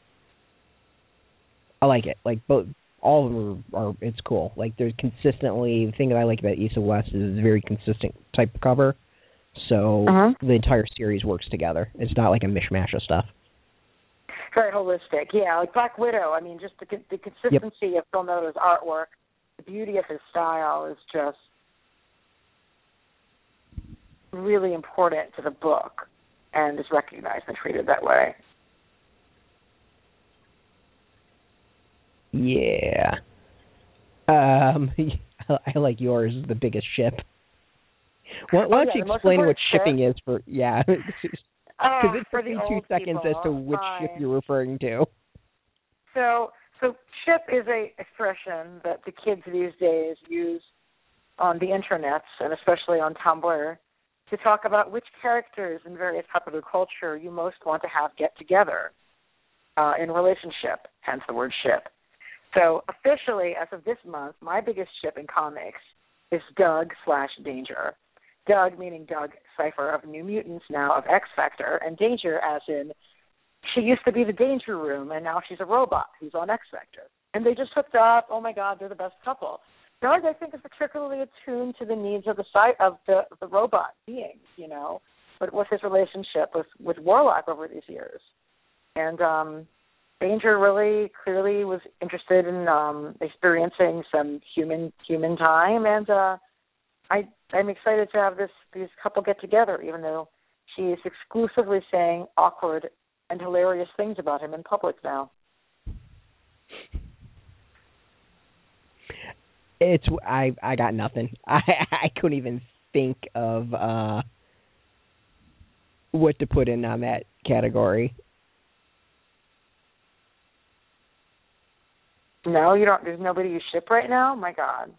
like it. Like both. All of them are it's cool. Like there's consistently, the thing that I like about East of West is it's a very consistent type of cover. So the entire series works together. It's not like a mishmash of stuff. Very holistic. Yeah, like Black Widow. I mean, just the consistency of Phil Noto's artwork, the beauty of his style is just really important to the book and is recognized and treated that way. Yeah. I like yours, the biggest ship. Why don't you explain what shipping is for... Yeah. Because it took me 2 seconds as to which ship you're referring to. So ship is a expression that the kids these days use on the internets, and especially on Tumblr, to talk about which characters in various popular culture you most want to have get together in relationship, hence the word ship. So officially, as of this month, my biggest ship in comics is Doug/Danger. Doug meaning Doug Cypher of New Mutants, now of X Factor, and Danger as in she used to be the Danger Room, and now she's a robot who's on X Factor. And they just hooked up. Oh, my God, they're the best couple. Doug, I think, is particularly attuned to the needs of the robot beings, but with his relationship with Warlock over these years. And Danger really clearly was interested in experiencing some human time, and I'm excited to have these couple get together, even though she is exclusively saying awkward and hilarious things about him in public now. I got nothing. I couldn't even think of what to put in on that category. No, you don't. There's nobody you ship right now? My God.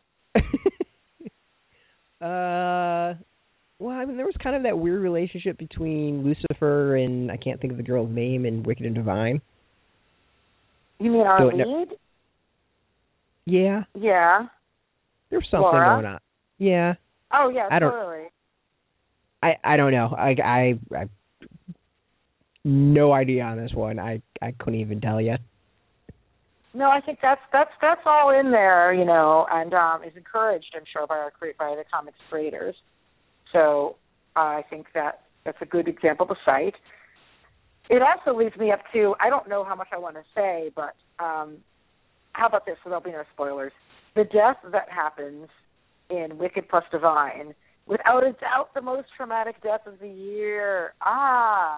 Well, I mean, there was kind of that weird relationship between Lucifer and I can't think of the girl's name in Wicked and Divine. You mean our lead? Yeah. Yeah. There's something Laura? going on. Yeah. Oh yeah, totally. I don't know. I no idea on this one. I couldn't even tell you. No, I think that's all in there, and is encouraged, I'm sure, by the comics creators. So I think that's a good example to cite. It also leads me up to, I don't know how much I want to say, but how about this? So there'll be no spoilers. The death that happens in Wicked plus Divine, without a doubt, the most traumatic death of the year. I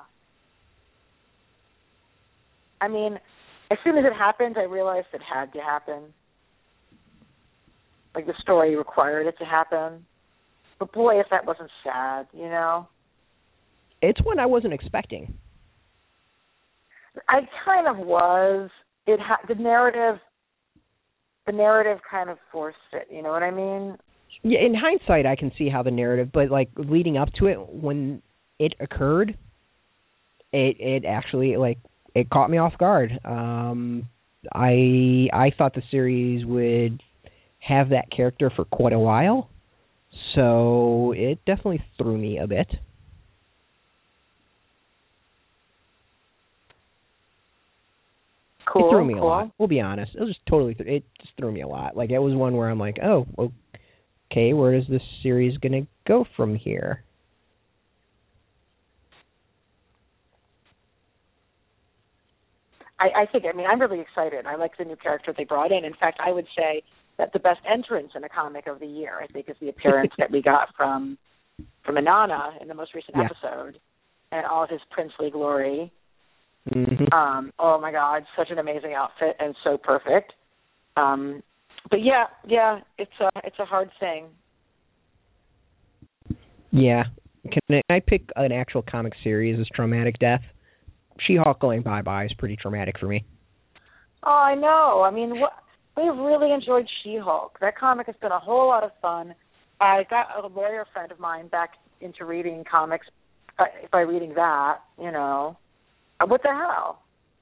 mean, as soon as it happened, I realized it had to happen. Like the story required it to happen. But boy, if that wasn't sad, It's one I wasn't expecting. I kind of was. The narrative kind of forced it. You know what I mean? Yeah, in hindsight, I can see how the narrative, but like leading up to it, when it occurred, it actually it caught me off guard. I thought the series would have that character for quite a while, so it definitely threw me a bit. Cool, it threw me a lot. We'll be honest. It was just totally. It just threw me a lot. Like, it was one where I'm like, oh, okay, where is this series gonna go from here? I'm really excited. I like the new character they brought in. In fact, I would say that the best entrance in a comic of the year, I think, is the appearance that we got from Inanna in the most recent episode, and all of his princely glory. Mm-hmm. Oh my God, such an amazing outfit and so perfect. But yeah, it's a hard thing. Yeah. Can I pick an actual comic series as traumatic death? She-Hulk going bye-bye is pretty traumatic for me. Oh, I know. I mean, we've really enjoyed She-Hulk. That comic has been a whole lot of fun. I got a lawyer friend of mine back into reading comics by reading that, you know. What the hell?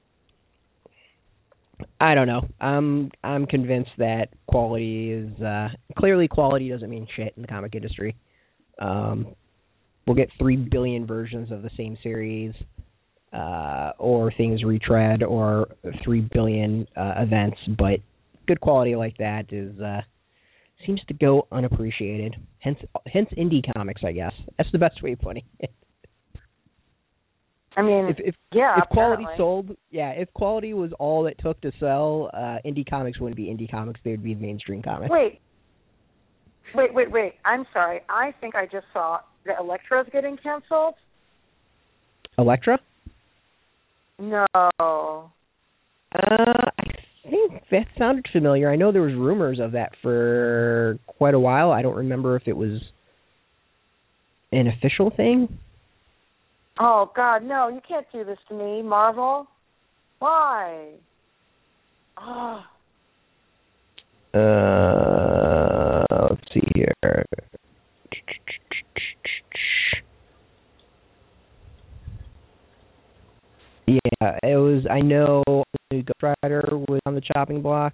I don't know. I'm convinced that quality is clearly quality doesn't mean shit in the comic industry. We'll get 3 billion versions of the same series, or things retread, or 3 billion events, but good quality like that seems to go unappreciated. Hence indie comics, I guess. That's the best way of putting it. I mean, if quality sold, if quality was all it took to sell, indie comics wouldn't be indie comics; they would be mainstream comics. Wait. I'm sorry. I think I just saw that Elektra's getting canceled. Elektra? No. I think that sounded familiar. I know there was rumors of that for quite a while. I don't remember if it was an official thing. Oh, God, no, you can't do this to me, Marvel. Why? Oh. Let's see here. Yeah, it was, I know Ghost Rider was on the chopping block,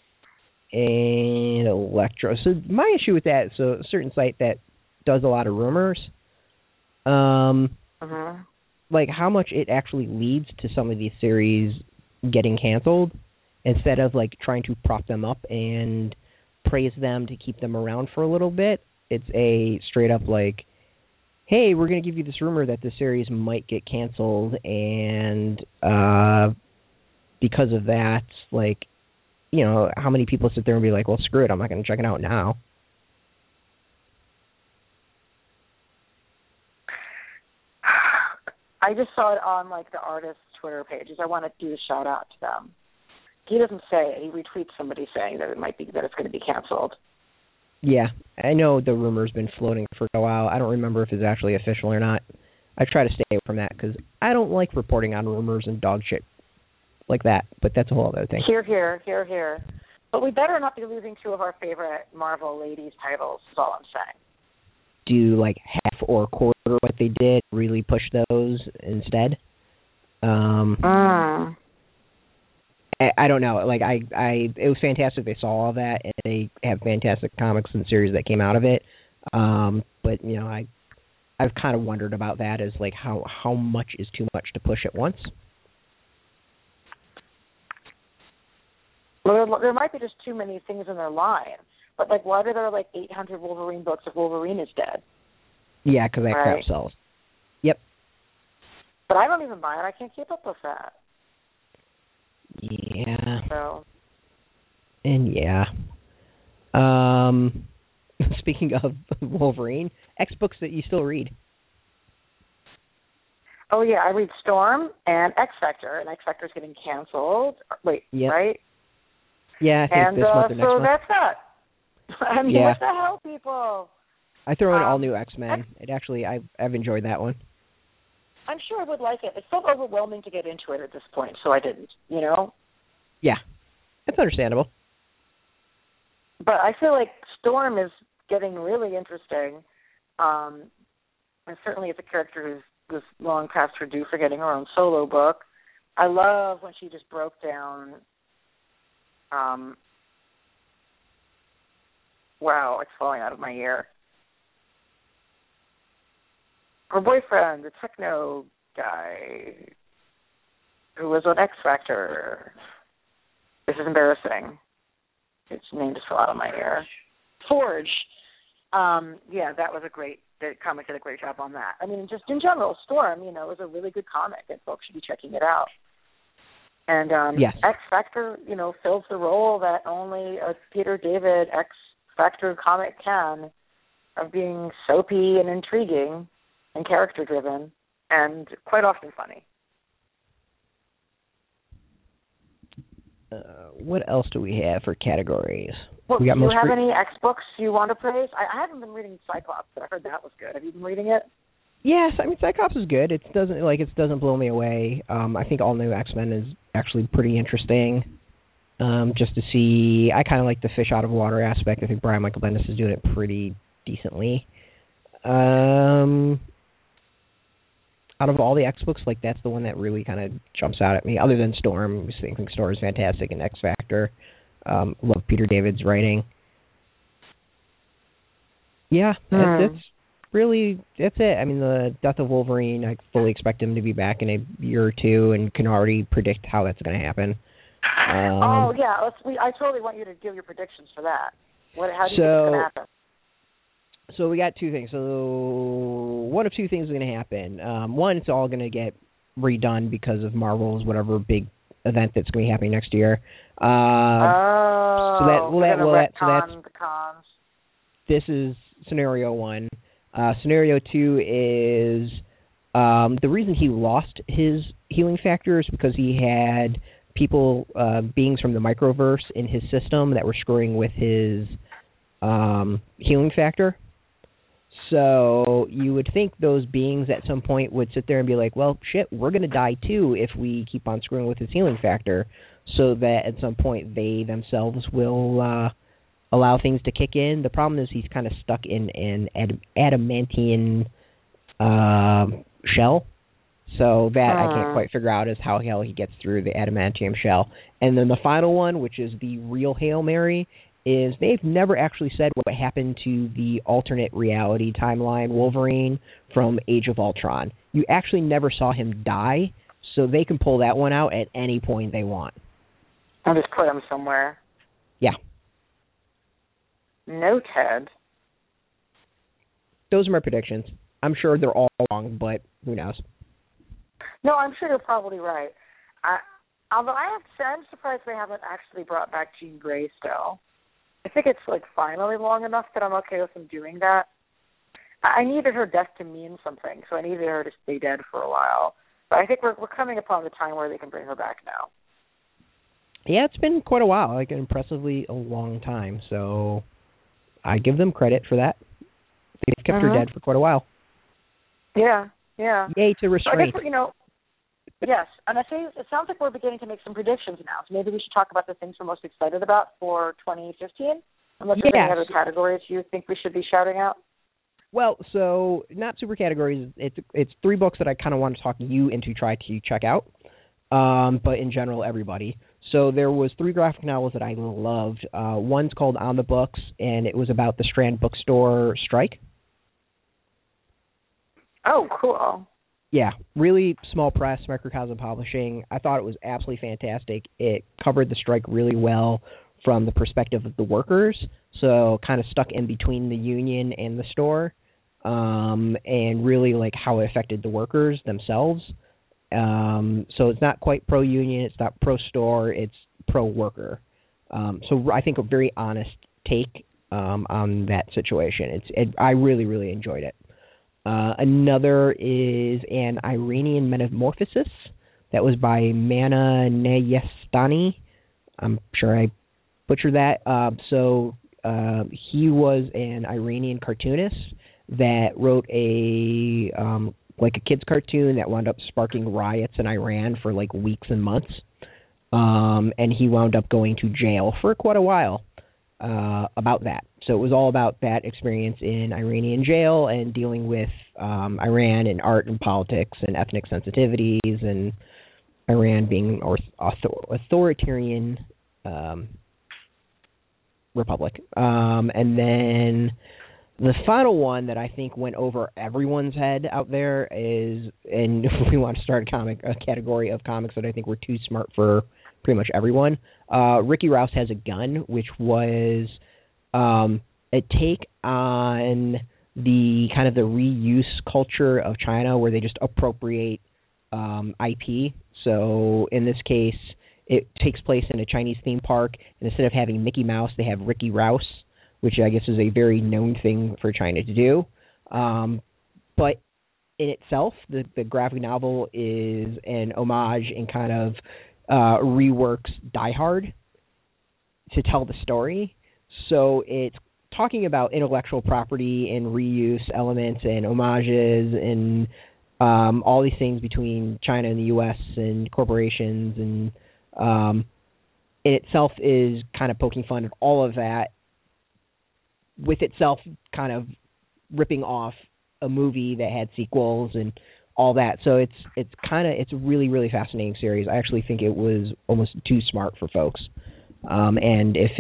and Elektra. So my issue with that, so a certain site that does a lot of rumors, like how much it actually leads to some of these series getting canceled, instead of like trying to prop them up and praise them to keep them around for a little bit. It's a straight up like, hey, we're going to give you this rumor that this series might get canceled, and because of that, like, you know, how many people sit there and be like, well, screw it, I'm not going to check it out now. I just saw it on, like, the artist's Twitter pages. I want to do a shout-out to them. He doesn't say it. He retweets somebody saying that it's going to be canceled. Yeah, I know the rumor's been floating for a while. I don't remember if it's actually official or not. I try to stay away from that because I don't like reporting on rumors and dog shit like that, but that's a whole other thing. Here. But we better not be losing two of our favorite Marvel ladies titles, is all I'm saying. Do, like, half or quarter what they did, really push those instead. I don't know. Like, it was fantastic they saw all that, and they have fantastic comics and series that came out of it. But, you know, I've kind of wondered about that, as, like, how much is too much to push at once. Well, there might be just too many things in their line. But, like, why are there, like, 800 Wolverine books if Wolverine is dead? Yeah, because that crap sells. Yep. But I don't even buy it. I can't keep up with that. Yeah. So. And, yeah. Speaking of Wolverine, X books that you still read. Oh, yeah, I read Storm and X Factor, and X Factor's getting canceled. Wait, right? Yeah, I think this month and next month. So that's that. I mean, what the hell, people? I throw in all new X-Men. It actually, I've enjoyed that one. I'm sure I would like it. It felt overwhelming to get into it at this point, so I didn't, you know? Yeah, that's understandable. But I feel like Storm is getting really interesting. And certainly it's a character who's long past her due for getting her own solo book. I love when she just broke down, wow, it's falling out of my ear. Her boyfriend, the techno guy, who was on X Factor. This is embarrassing. Its name just fell out of my ear. Forge. Yeah, that was the comic did a great job on that. I mean, just in general, Storm, you know, is a really good comic, and folks should be checking it out. And yes. X Factor, you know, fills the role that only a Peter David X Factor comic can, of being soapy and intriguing and character-driven and quite often funny. What else do we have for categories? Well, do you have any X books you want to praise? I haven't been reading Cyclops, but I heard that was good. Have you been reading it? Yes, I mean Cyclops is good. It doesn't blow me away. I think All New X-Men is actually pretty interesting. Just to see, I kind of like the fish out of water aspect. I think Brian Michael Bendis is doing it pretty decently. Out of all the X books, like that's the one that really kind of jumps out at me. Other than Storm, I think Storm is fantastic, and X Factor. Love Peter David's writing. Yeah, that's it. I mean, the Death of Wolverine, I fully expect him to be back in a year or two, and can already predict how that's going to happen. I totally want you to give your predictions for that. How do you think it's going to happen? So we got two things. So one of two things is going to happen. One, it's all going to get redone because of Marvel's whatever big event that's going to be happening next year. This is scenario one. Scenario two is the reason he lost his healing factor is because he had people, beings from the microverse in his system that were screwing with his healing factor. So you would think those beings at some point would sit there and be like, well, shit, we're going to die too if we keep on screwing with his healing factor, so that at some point they themselves will allow things to kick in. The problem is he's kind of stuck in an adamantium shell. So that I can't quite figure out is how hell he gets through the adamantium shell. And then the final one, which is the real Hail Mary, is they've never actually said what happened to the alternate reality timeline Wolverine from Age of Ultron. You actually never saw him die, so they can pull that one out at any point they want. I'll just put him somewhere. Yeah. Noted. Those are my predictions. I'm sure they're all wrong, but who knows? No, I'm sure you're probably right. Although I have to say, I'm surprised they haven't actually brought back Jean Grey still. I think it's finally long enough that I'm okay with them doing that. I needed her death to mean something, so I needed her to stay dead for a while. But I think we're coming upon the time where they can bring her back now. Yeah, it's been quite a while, an impressively a long time. So I give them credit for that. They've kept her dead for quite a while. Yeah. Yay to restraint. So I guess, yes, and I think it sounds like we're beginning to make some predictions now. So maybe we should talk about the things we're most excited about for 2015. Unless there's any other categories you think we should be shouting out. Well, so not super categories. It's three books that I kind of want to talk you into try to check out. But in general, everybody. So there was 3 graphic novels that I loved. One's called On the Books, and it was about the Strand Bookstore strike. Oh, cool. Yeah, really small press, Microcosm Publishing. I thought it was absolutely fantastic. It covered the strike really well from the perspective of the workers, so kind of stuck in between the union and the store, and really how it affected the workers themselves. So it's not quite pro-union, it's not pro-store, it's pro-worker. So I think a very honest take on that situation. I really, really enjoyed it. Another is an Iranian Metamorphosis that was by Mana Nayestani. I'm sure I butchered that. He was an Iranian cartoonist that wrote a like a kid's cartoon that wound up sparking riots in Iran for like weeks and months. And he wound up going to jail for quite a while about that. So it was all about that experience in Iranian jail and dealing with Iran and art and politics and ethnic sensitivities, and Iran being authoritarian republic. And then the final one that I think went over everyone's head out there is, and if we want to start a category of comics that I think were too smart for pretty much everyone, Ricky Rouse Has a Gun, which was a take on the kind of the reuse culture of China, where they just appropriate IP. So in this case, it takes place in a Chinese theme park, and instead of having Mickey Mouse, they have Ricky Rouse, which I guess is a very known thing for China to do. But in itself, the graphic novel is an homage and kind of reworks Die Hard to tell the story. So it's talking about intellectual property and reuse elements and homages and all these things between China and the U.S. and corporations, and in itself is kind of poking fun at all of that, with itself kind of ripping off a movie that had sequels and all that. So it's a really, really fascinating series. I actually think it was almost too smart for folks. And if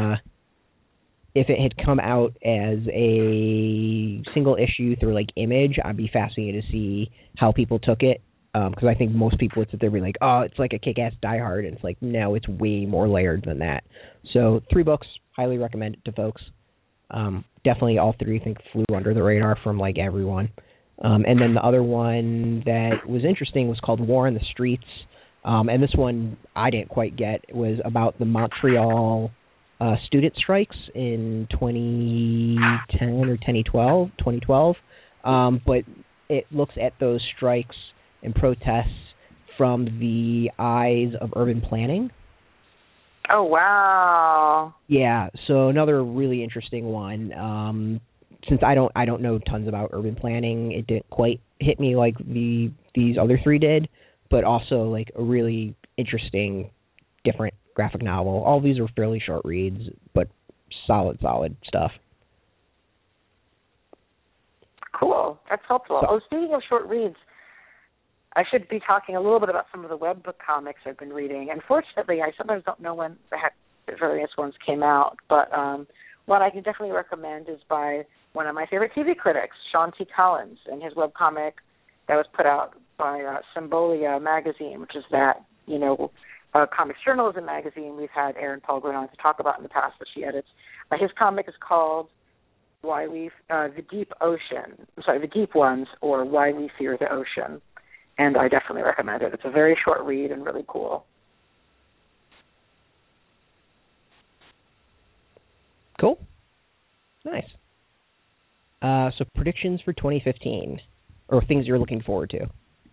it had come out as a single issue through like Image, I'd be fascinated to see how people took it. Because I think most people would sit there and be like, oh, it's like a kick-ass Die Hard. And it's like, no, it's way more layered than that. So 3 books, highly recommend it to folks. Definitely all 3 I think flew under the radar from like everyone. And then the other one that was interesting was called War on the Streets. And this one I didn't quite get. It was about the Montreal student strikes in 2010 or 2012. But it looks at those strikes and protests from the eyes of urban planning. Oh, wow. Yeah, so another really interesting one. Since I don't know tons about urban planning, it didn't quite hit me like these other 3 did, but also like a really interesting, different graphic novel. All these are fairly short reads, but solid stuff. Cool. That's helpful. Speaking of short reads, I should be talking a little bit about some of the webbook comics I've been reading. Unfortunately, I sometimes don't know when the various ones came out, but one I can definitely recommend is by one of my favorite TV critics, Sean T. Collins, and his webcomic that was put out by Symbolia magazine, which is that, comics journalism magazine we've had Erin Palgren on to talk about in the past that she edits. His comic is called The Deep Ones, or Why We Fear the Ocean. And I definitely recommend it. It's a very short read and really cool. Cool. Nice. So predictions for 2015, or things you're looking forward to.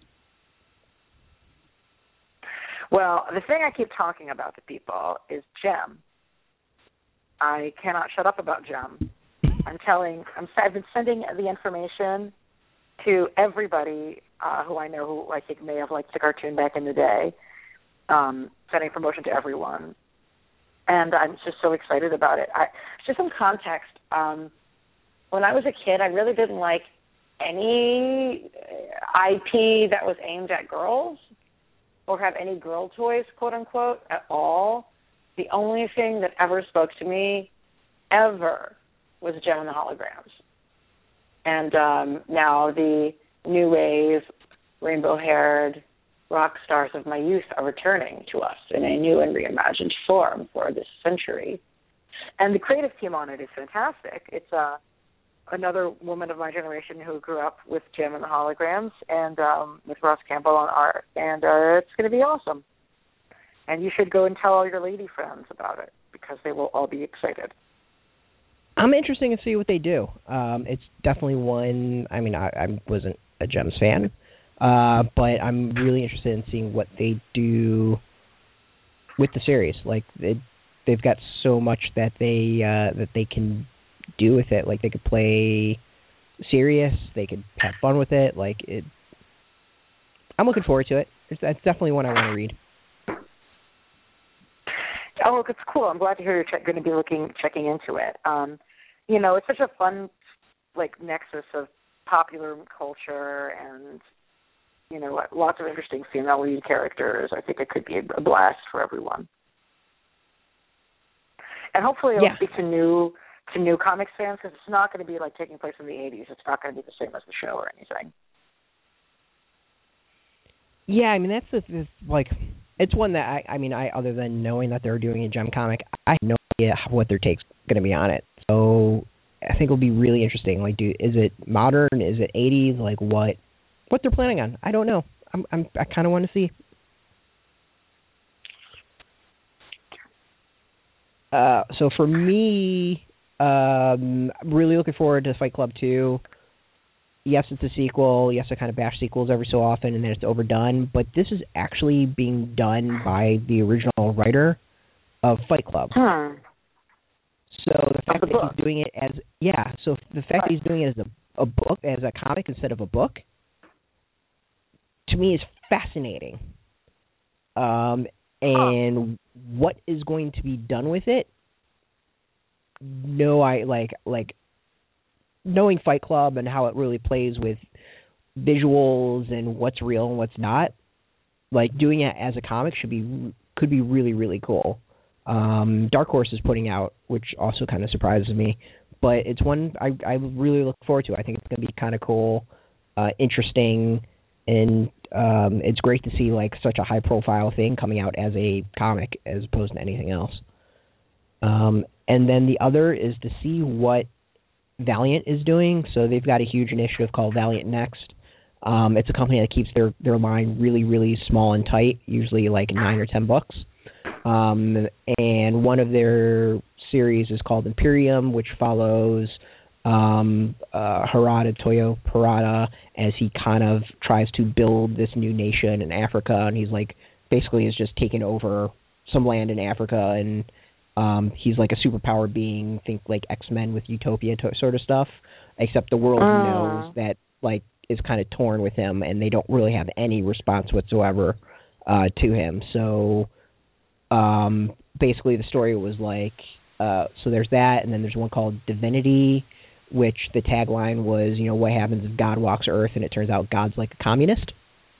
Well, the thing I keep talking about to people is Gem. I cannot shut up about Gem. I've been sending the information to everybody who I know who I think may have liked the cartoon back in the day, sending promotion to everyone. And I'm just so excited about it. Just some context, when I was a kid, I really didn't like any IP that was aimed at girls or have any girl toys, quote unquote, at all. The only thing that ever spoke to me ever was Gem and the Holograms. And now the new wave, rainbow-haired rock stars of my youth are returning to us in a new and reimagined form for this century. And the creative team on it is fantastic. It's another woman of my generation who grew up with Gem and the Holograms and with Ross Campbell on art. And it's going to be awesome. And you should go and tell all your lady friends about it because they will all be excited. I'm interested to see what they do. It's definitely one. I mean, I wasn't a Gems fan, but I'm really interested in seeing what they do with the series. Like they've got so much that they can do with it. Like they could play serious. They could have fun with it. Like it. I'm looking forward to it. That's definitely one I want to read. Oh, look, it's cool. I'm glad to hear you're going to be checking into it. It's such a fun, nexus of popular culture and, lots of interesting female lead characters. I think it could be a blast for everyone. And hopefully it'll speak to new comics fans, because it's not going to be like taking place in the 80s. It's not going to be the same as the show or anything. Yeah, I mean, that's it's one that I other than knowing that they're doing a Gem comic, I have no idea what their take's going to be on it. So I think it'll be really interesting. Like, is it modern? Is it 80s? Like, what they're planning on? I don't know. I kind of want to see. So for me, really looking forward to Fight Club 2. Yes, it's a sequel. Yes, I kind of bash sequels every so often, and then it's overdone. But this is actually being done by the original writer of Fight Club. Huh. So the fact that he's doing it as he's doing it as a book, as a comic instead of a book, to me is fascinating. And what is going to be done with it? No, I like knowing Fight Club and how it really plays with visuals and what's real and what's not. Like, doing it as a comic could be really, really cool. Dark Horse is putting out, which also kind of surprises me, but it's one I really look forward to. I think it's going to be kind of cool, interesting, and it's great to see like such a high-profile thing coming out as a comic as opposed to anything else. And then the other is to see what Valiant is doing. So they've got a huge initiative called Valiant Next. It's a company that keeps their line really, really small and tight, usually like 9 or 10 books. And one of their series is called Imperium, which follows Toyo Harada, as he kind of tries to build this new nation in Africa, and he's like basically is just taking over some land in Africa, and he's like a superpower being, think like X-Men with Utopia sort of stuff, except the world knows that like is kind of torn with him, and they don't really have any response whatsoever to him. So basically the story was like, so there's that, and then there's one called Divinity, which the tagline was, what happens if God walks Earth, and it turns out God's like a communist.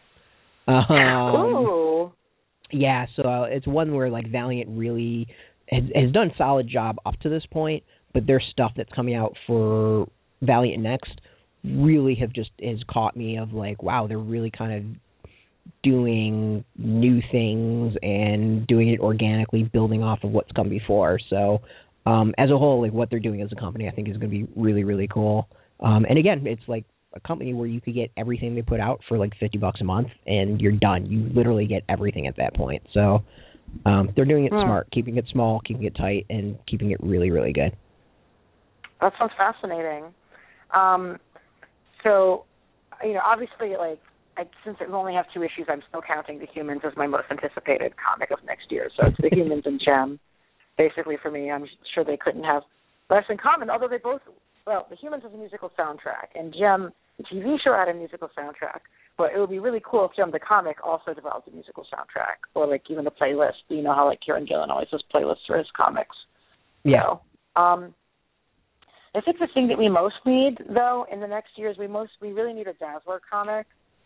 Ooh. Yeah, so it's one where like Valiant really has done a solid job up to this point, but their stuff that's coming out for Valiant Next really has caught me of like, wow, they're really kind of doing new things and doing it organically, building off of what's come before. So as a whole, like what they're doing as a company, I think is going to be really, really cool. And again, it's like a company where you could get everything they put out for like $50 a month, and you're done. You literally get everything at that point. So they're doing it smart, keeping it small, keeping it tight, and keeping it really, really good. That sounds fascinating. So, obviously, since I only have 2 issues, I'm still counting The Humans as my most anticipated comic of next year. So it's The Humans and Gem. Basically, for me, I'm sure they couldn't have less in common, although they both, The Humans is a musical soundtrack, and Gem, the TV show, had a musical soundtrack. But it would be really cool if Gem the comic also developed a musical soundtrack, or like even a playlist. You know how like Kieran Gillen always does playlists for his comics. Yeah. So, I think the thing that we most need, though, in the next year is we really need a Dazzler comic.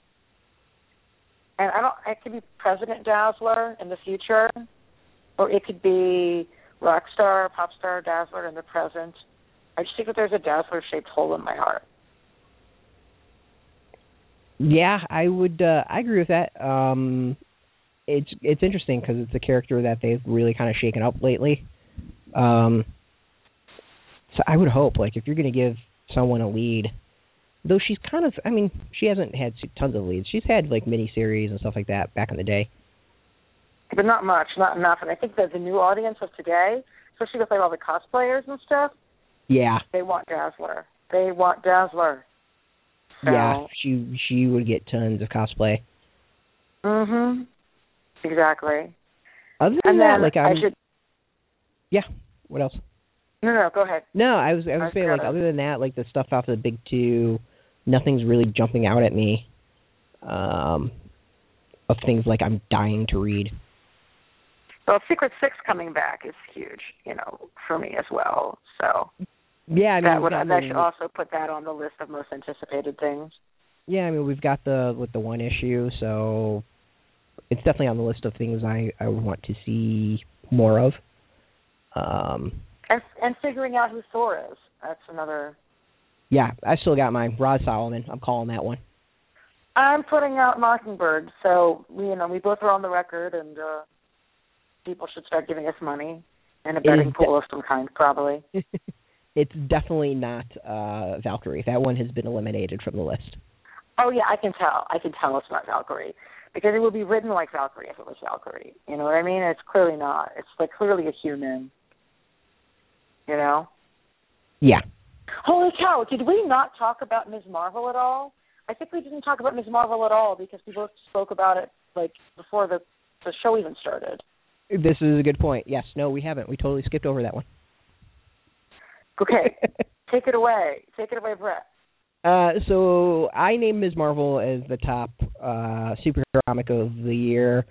And it could be President Dazzler in the future, or it could be rock star, pop star Dazzler in the present. I just think that there's a Dazzler-shaped hole in my heart. Yeah, I would. I agree with that. It's interesting because it's a character that they've really kind of shaken up lately. So I would hope, like, if you're going to give someone a lead, though she's kind of, she hasn't had tons of leads. She's had, like, miniseries and stuff like that back in the day. But not much, not enough. And I think that the new audience of today, especially with, like, all the cosplayers and stuff, yeah, they want Dazzler. They want Dazzler. So, yeah, she would get tons of cosplay. Mm-hmm. Exactly. Other than that, like, I should... Yeah, what else? No, go ahead. No, I was saying, like, other than that, like, the stuff off of the big two, nothing's really jumping out at me of things like I'm dying to read. Well, Secret Six coming back is huge, for me as well. So yeah, I mean, that should also put that on the list of most anticipated things. Yeah, I mean, we've got the one issue, so it's definitely on the list of things I want to see more of. And figuring out who Thor is. That's another. Yeah, I still got mine. Rod Solomon. I'm calling that one. I'm putting out Mockingbird, so we both are on the record, and people should start giving us money and a betting pool of some kind, probably. It's definitely not Valkyrie. That one has been eliminated from the list. Oh yeah, I can tell. I can tell it's not Valkyrie because it would be written like Valkyrie if it was Valkyrie. You know what I mean? It's clearly not. It's like clearly a human. Yeah. Holy cow! Did we not talk about Ms. Marvel at all? I think we didn't talk about Ms. Marvel at all because we both spoke about it like before the show even started. This is a good point. Yes. No, we haven't. We totally skipped over that one. Okay. Take it away. Take it away, Brett. So I named Ms. Marvel as the top superhero comic of the year.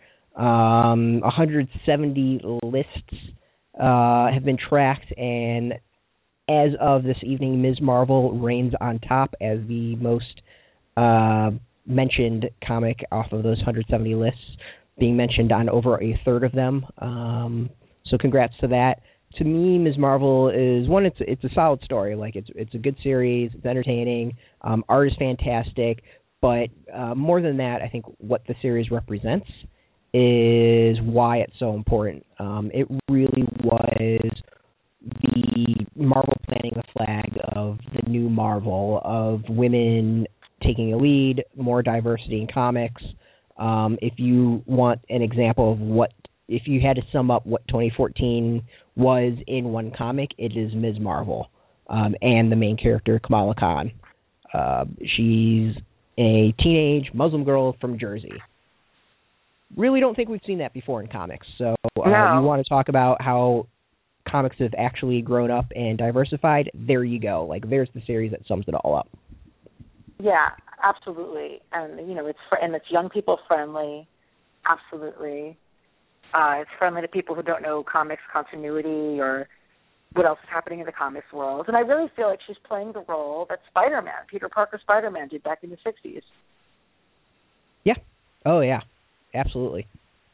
170 lists have been tracked, and as of this evening, Ms. Marvel reigns on top as the most mentioned comic off of those 170 lists, being mentioned on over a third of them. So congrats to that. To me, Ms. Marvel is one. It's a solid story. Like it's a good series. It's entertaining. Art is fantastic. But more than that, I think what the series represents is why it's so important. It really was the Marvel planting the flag of the new Marvel, of women taking a lead, more diversity in comics. If you want an example of if you had to sum up what 2014 was in one comic, it is Ms. Marvel and the main character, Kamala Khan. She's a teenage Muslim girl from Jersey. Really don't think we've seen that before in comics. So you want to talk about how comics have actually grown up and diversified, there you go. Like, there's the series that sums it all up. Yeah, absolutely. And, it's young people friendly. Absolutely. It's friendly to people who don't know comics continuity or what else is happening in the comics world. And I really feel like she's playing the role that Spider-Man, Peter Parker Spider-Man, did back in the 60s. Yeah. Oh, yeah. Absolutely.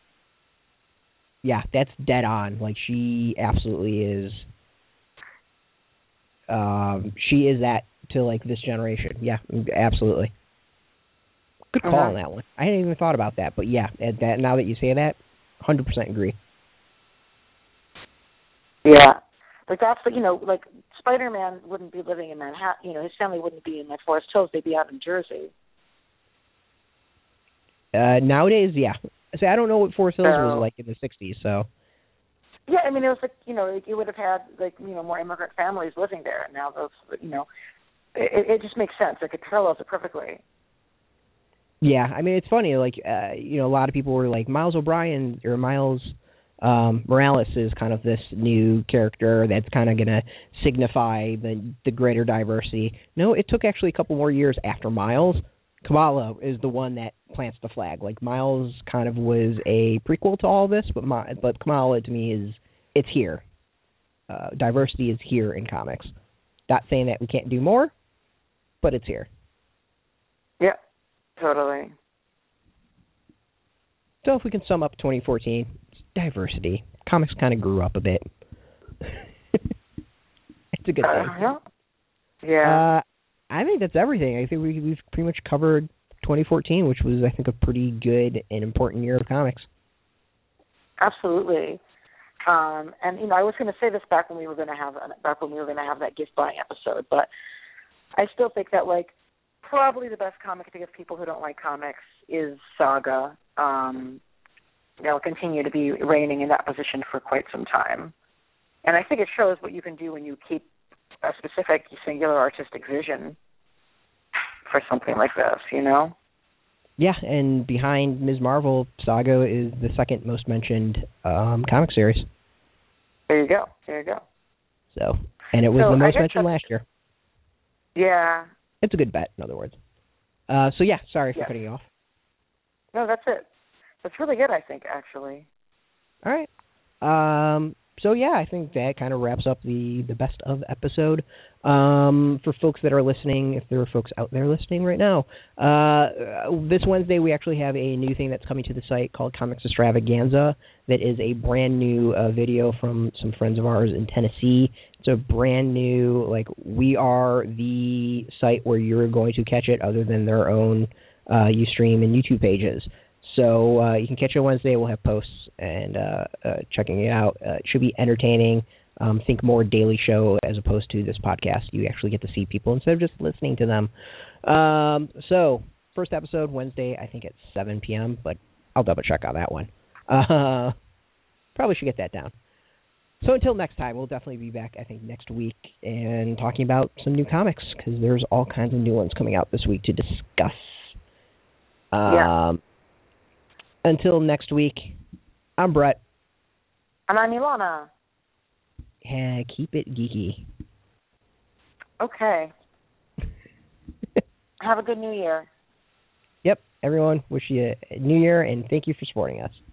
Yeah, that's dead on. Like, she absolutely is. She is that to, like, this generation. Yeah, absolutely. Good call on that one. I hadn't even thought about that, but yeah, now that you say that, 100% agree. Yeah. Like, that's, like, Spider-Man wouldn't be living in Manhattan. His family wouldn't be in, like, Forest Hills. They'd be out in Jersey. Nowadays, yeah. See, I don't know what Forest Hills was like in the 60s, so. Yeah, I mean, it was like, you would have had, like, more immigrant families living there. And now those, it just makes sense. Like, it parallels it perfectly. Yeah, I mean, it's funny. Like, a lot of people were like, Miles Morales is kind of this new character that's kind of going to signify the greater diversity. No, it took actually a couple more years after Miles. Kamala is the one that plants the flag. Like, Miles kind of was a prequel to all this, but Kamala, to me, it's here. Diversity is here in comics. Not saying that we can't do more, but it's here. Yeah, totally. So if we can sum up 2014, it's diversity. Comics kind of grew up a bit. It's a good thing. Yeah. I think that's everything. I think we've pretty much covered 2014, which was, I think, a pretty good and important year of comics. Absolutely. And I was going to say this back when we were going to have that gift buying episode, but I still think that, like, probably the best comic to give people who don't like comics is Saga. They'll continue to be reigning in that position for quite some time, and I think it shows what you can do when you keep a specific singular artistic vision for something like this, Yeah, and behind Ms. Marvel, Saga is the second most mentioned comic series. There you go. So, and it was the most mentioned last year. Yeah. It's a good bet, in other words. So yeah, sorry for cutting you off. No, that's it. That's really good, I think, actually. All right. So yeah, I think that kind of wraps up the best of episode. For folks that are listening, if there are folks out there listening right now, this Wednesday we actually have a new thing that's coming to the site called Comics Extravaganza. That is a brand new video from some friends of ours in Tennessee. It's a brand new, like, we are the site where you're going to catch it, other than their own Ustream and YouTube pages. So you can catch it Wednesday. We'll have posts and checking it out. It should be entertaining. Think more Daily Show as opposed to this podcast. You actually get to see people instead of just listening to them. So first episode Wednesday, I think at 7 p.m., but I'll double check on that one. Probably should get that down. So until next time, we'll definitely be back, I think, next week and talking about some new comics, because there's all kinds of new ones coming out this week to discuss. Until next week, I'm Brett. And I'm Ilana. Yeah, keep it geeky. Okay. Have a good New Year. Yep, everyone, wish you a New Year, and thank you for supporting us.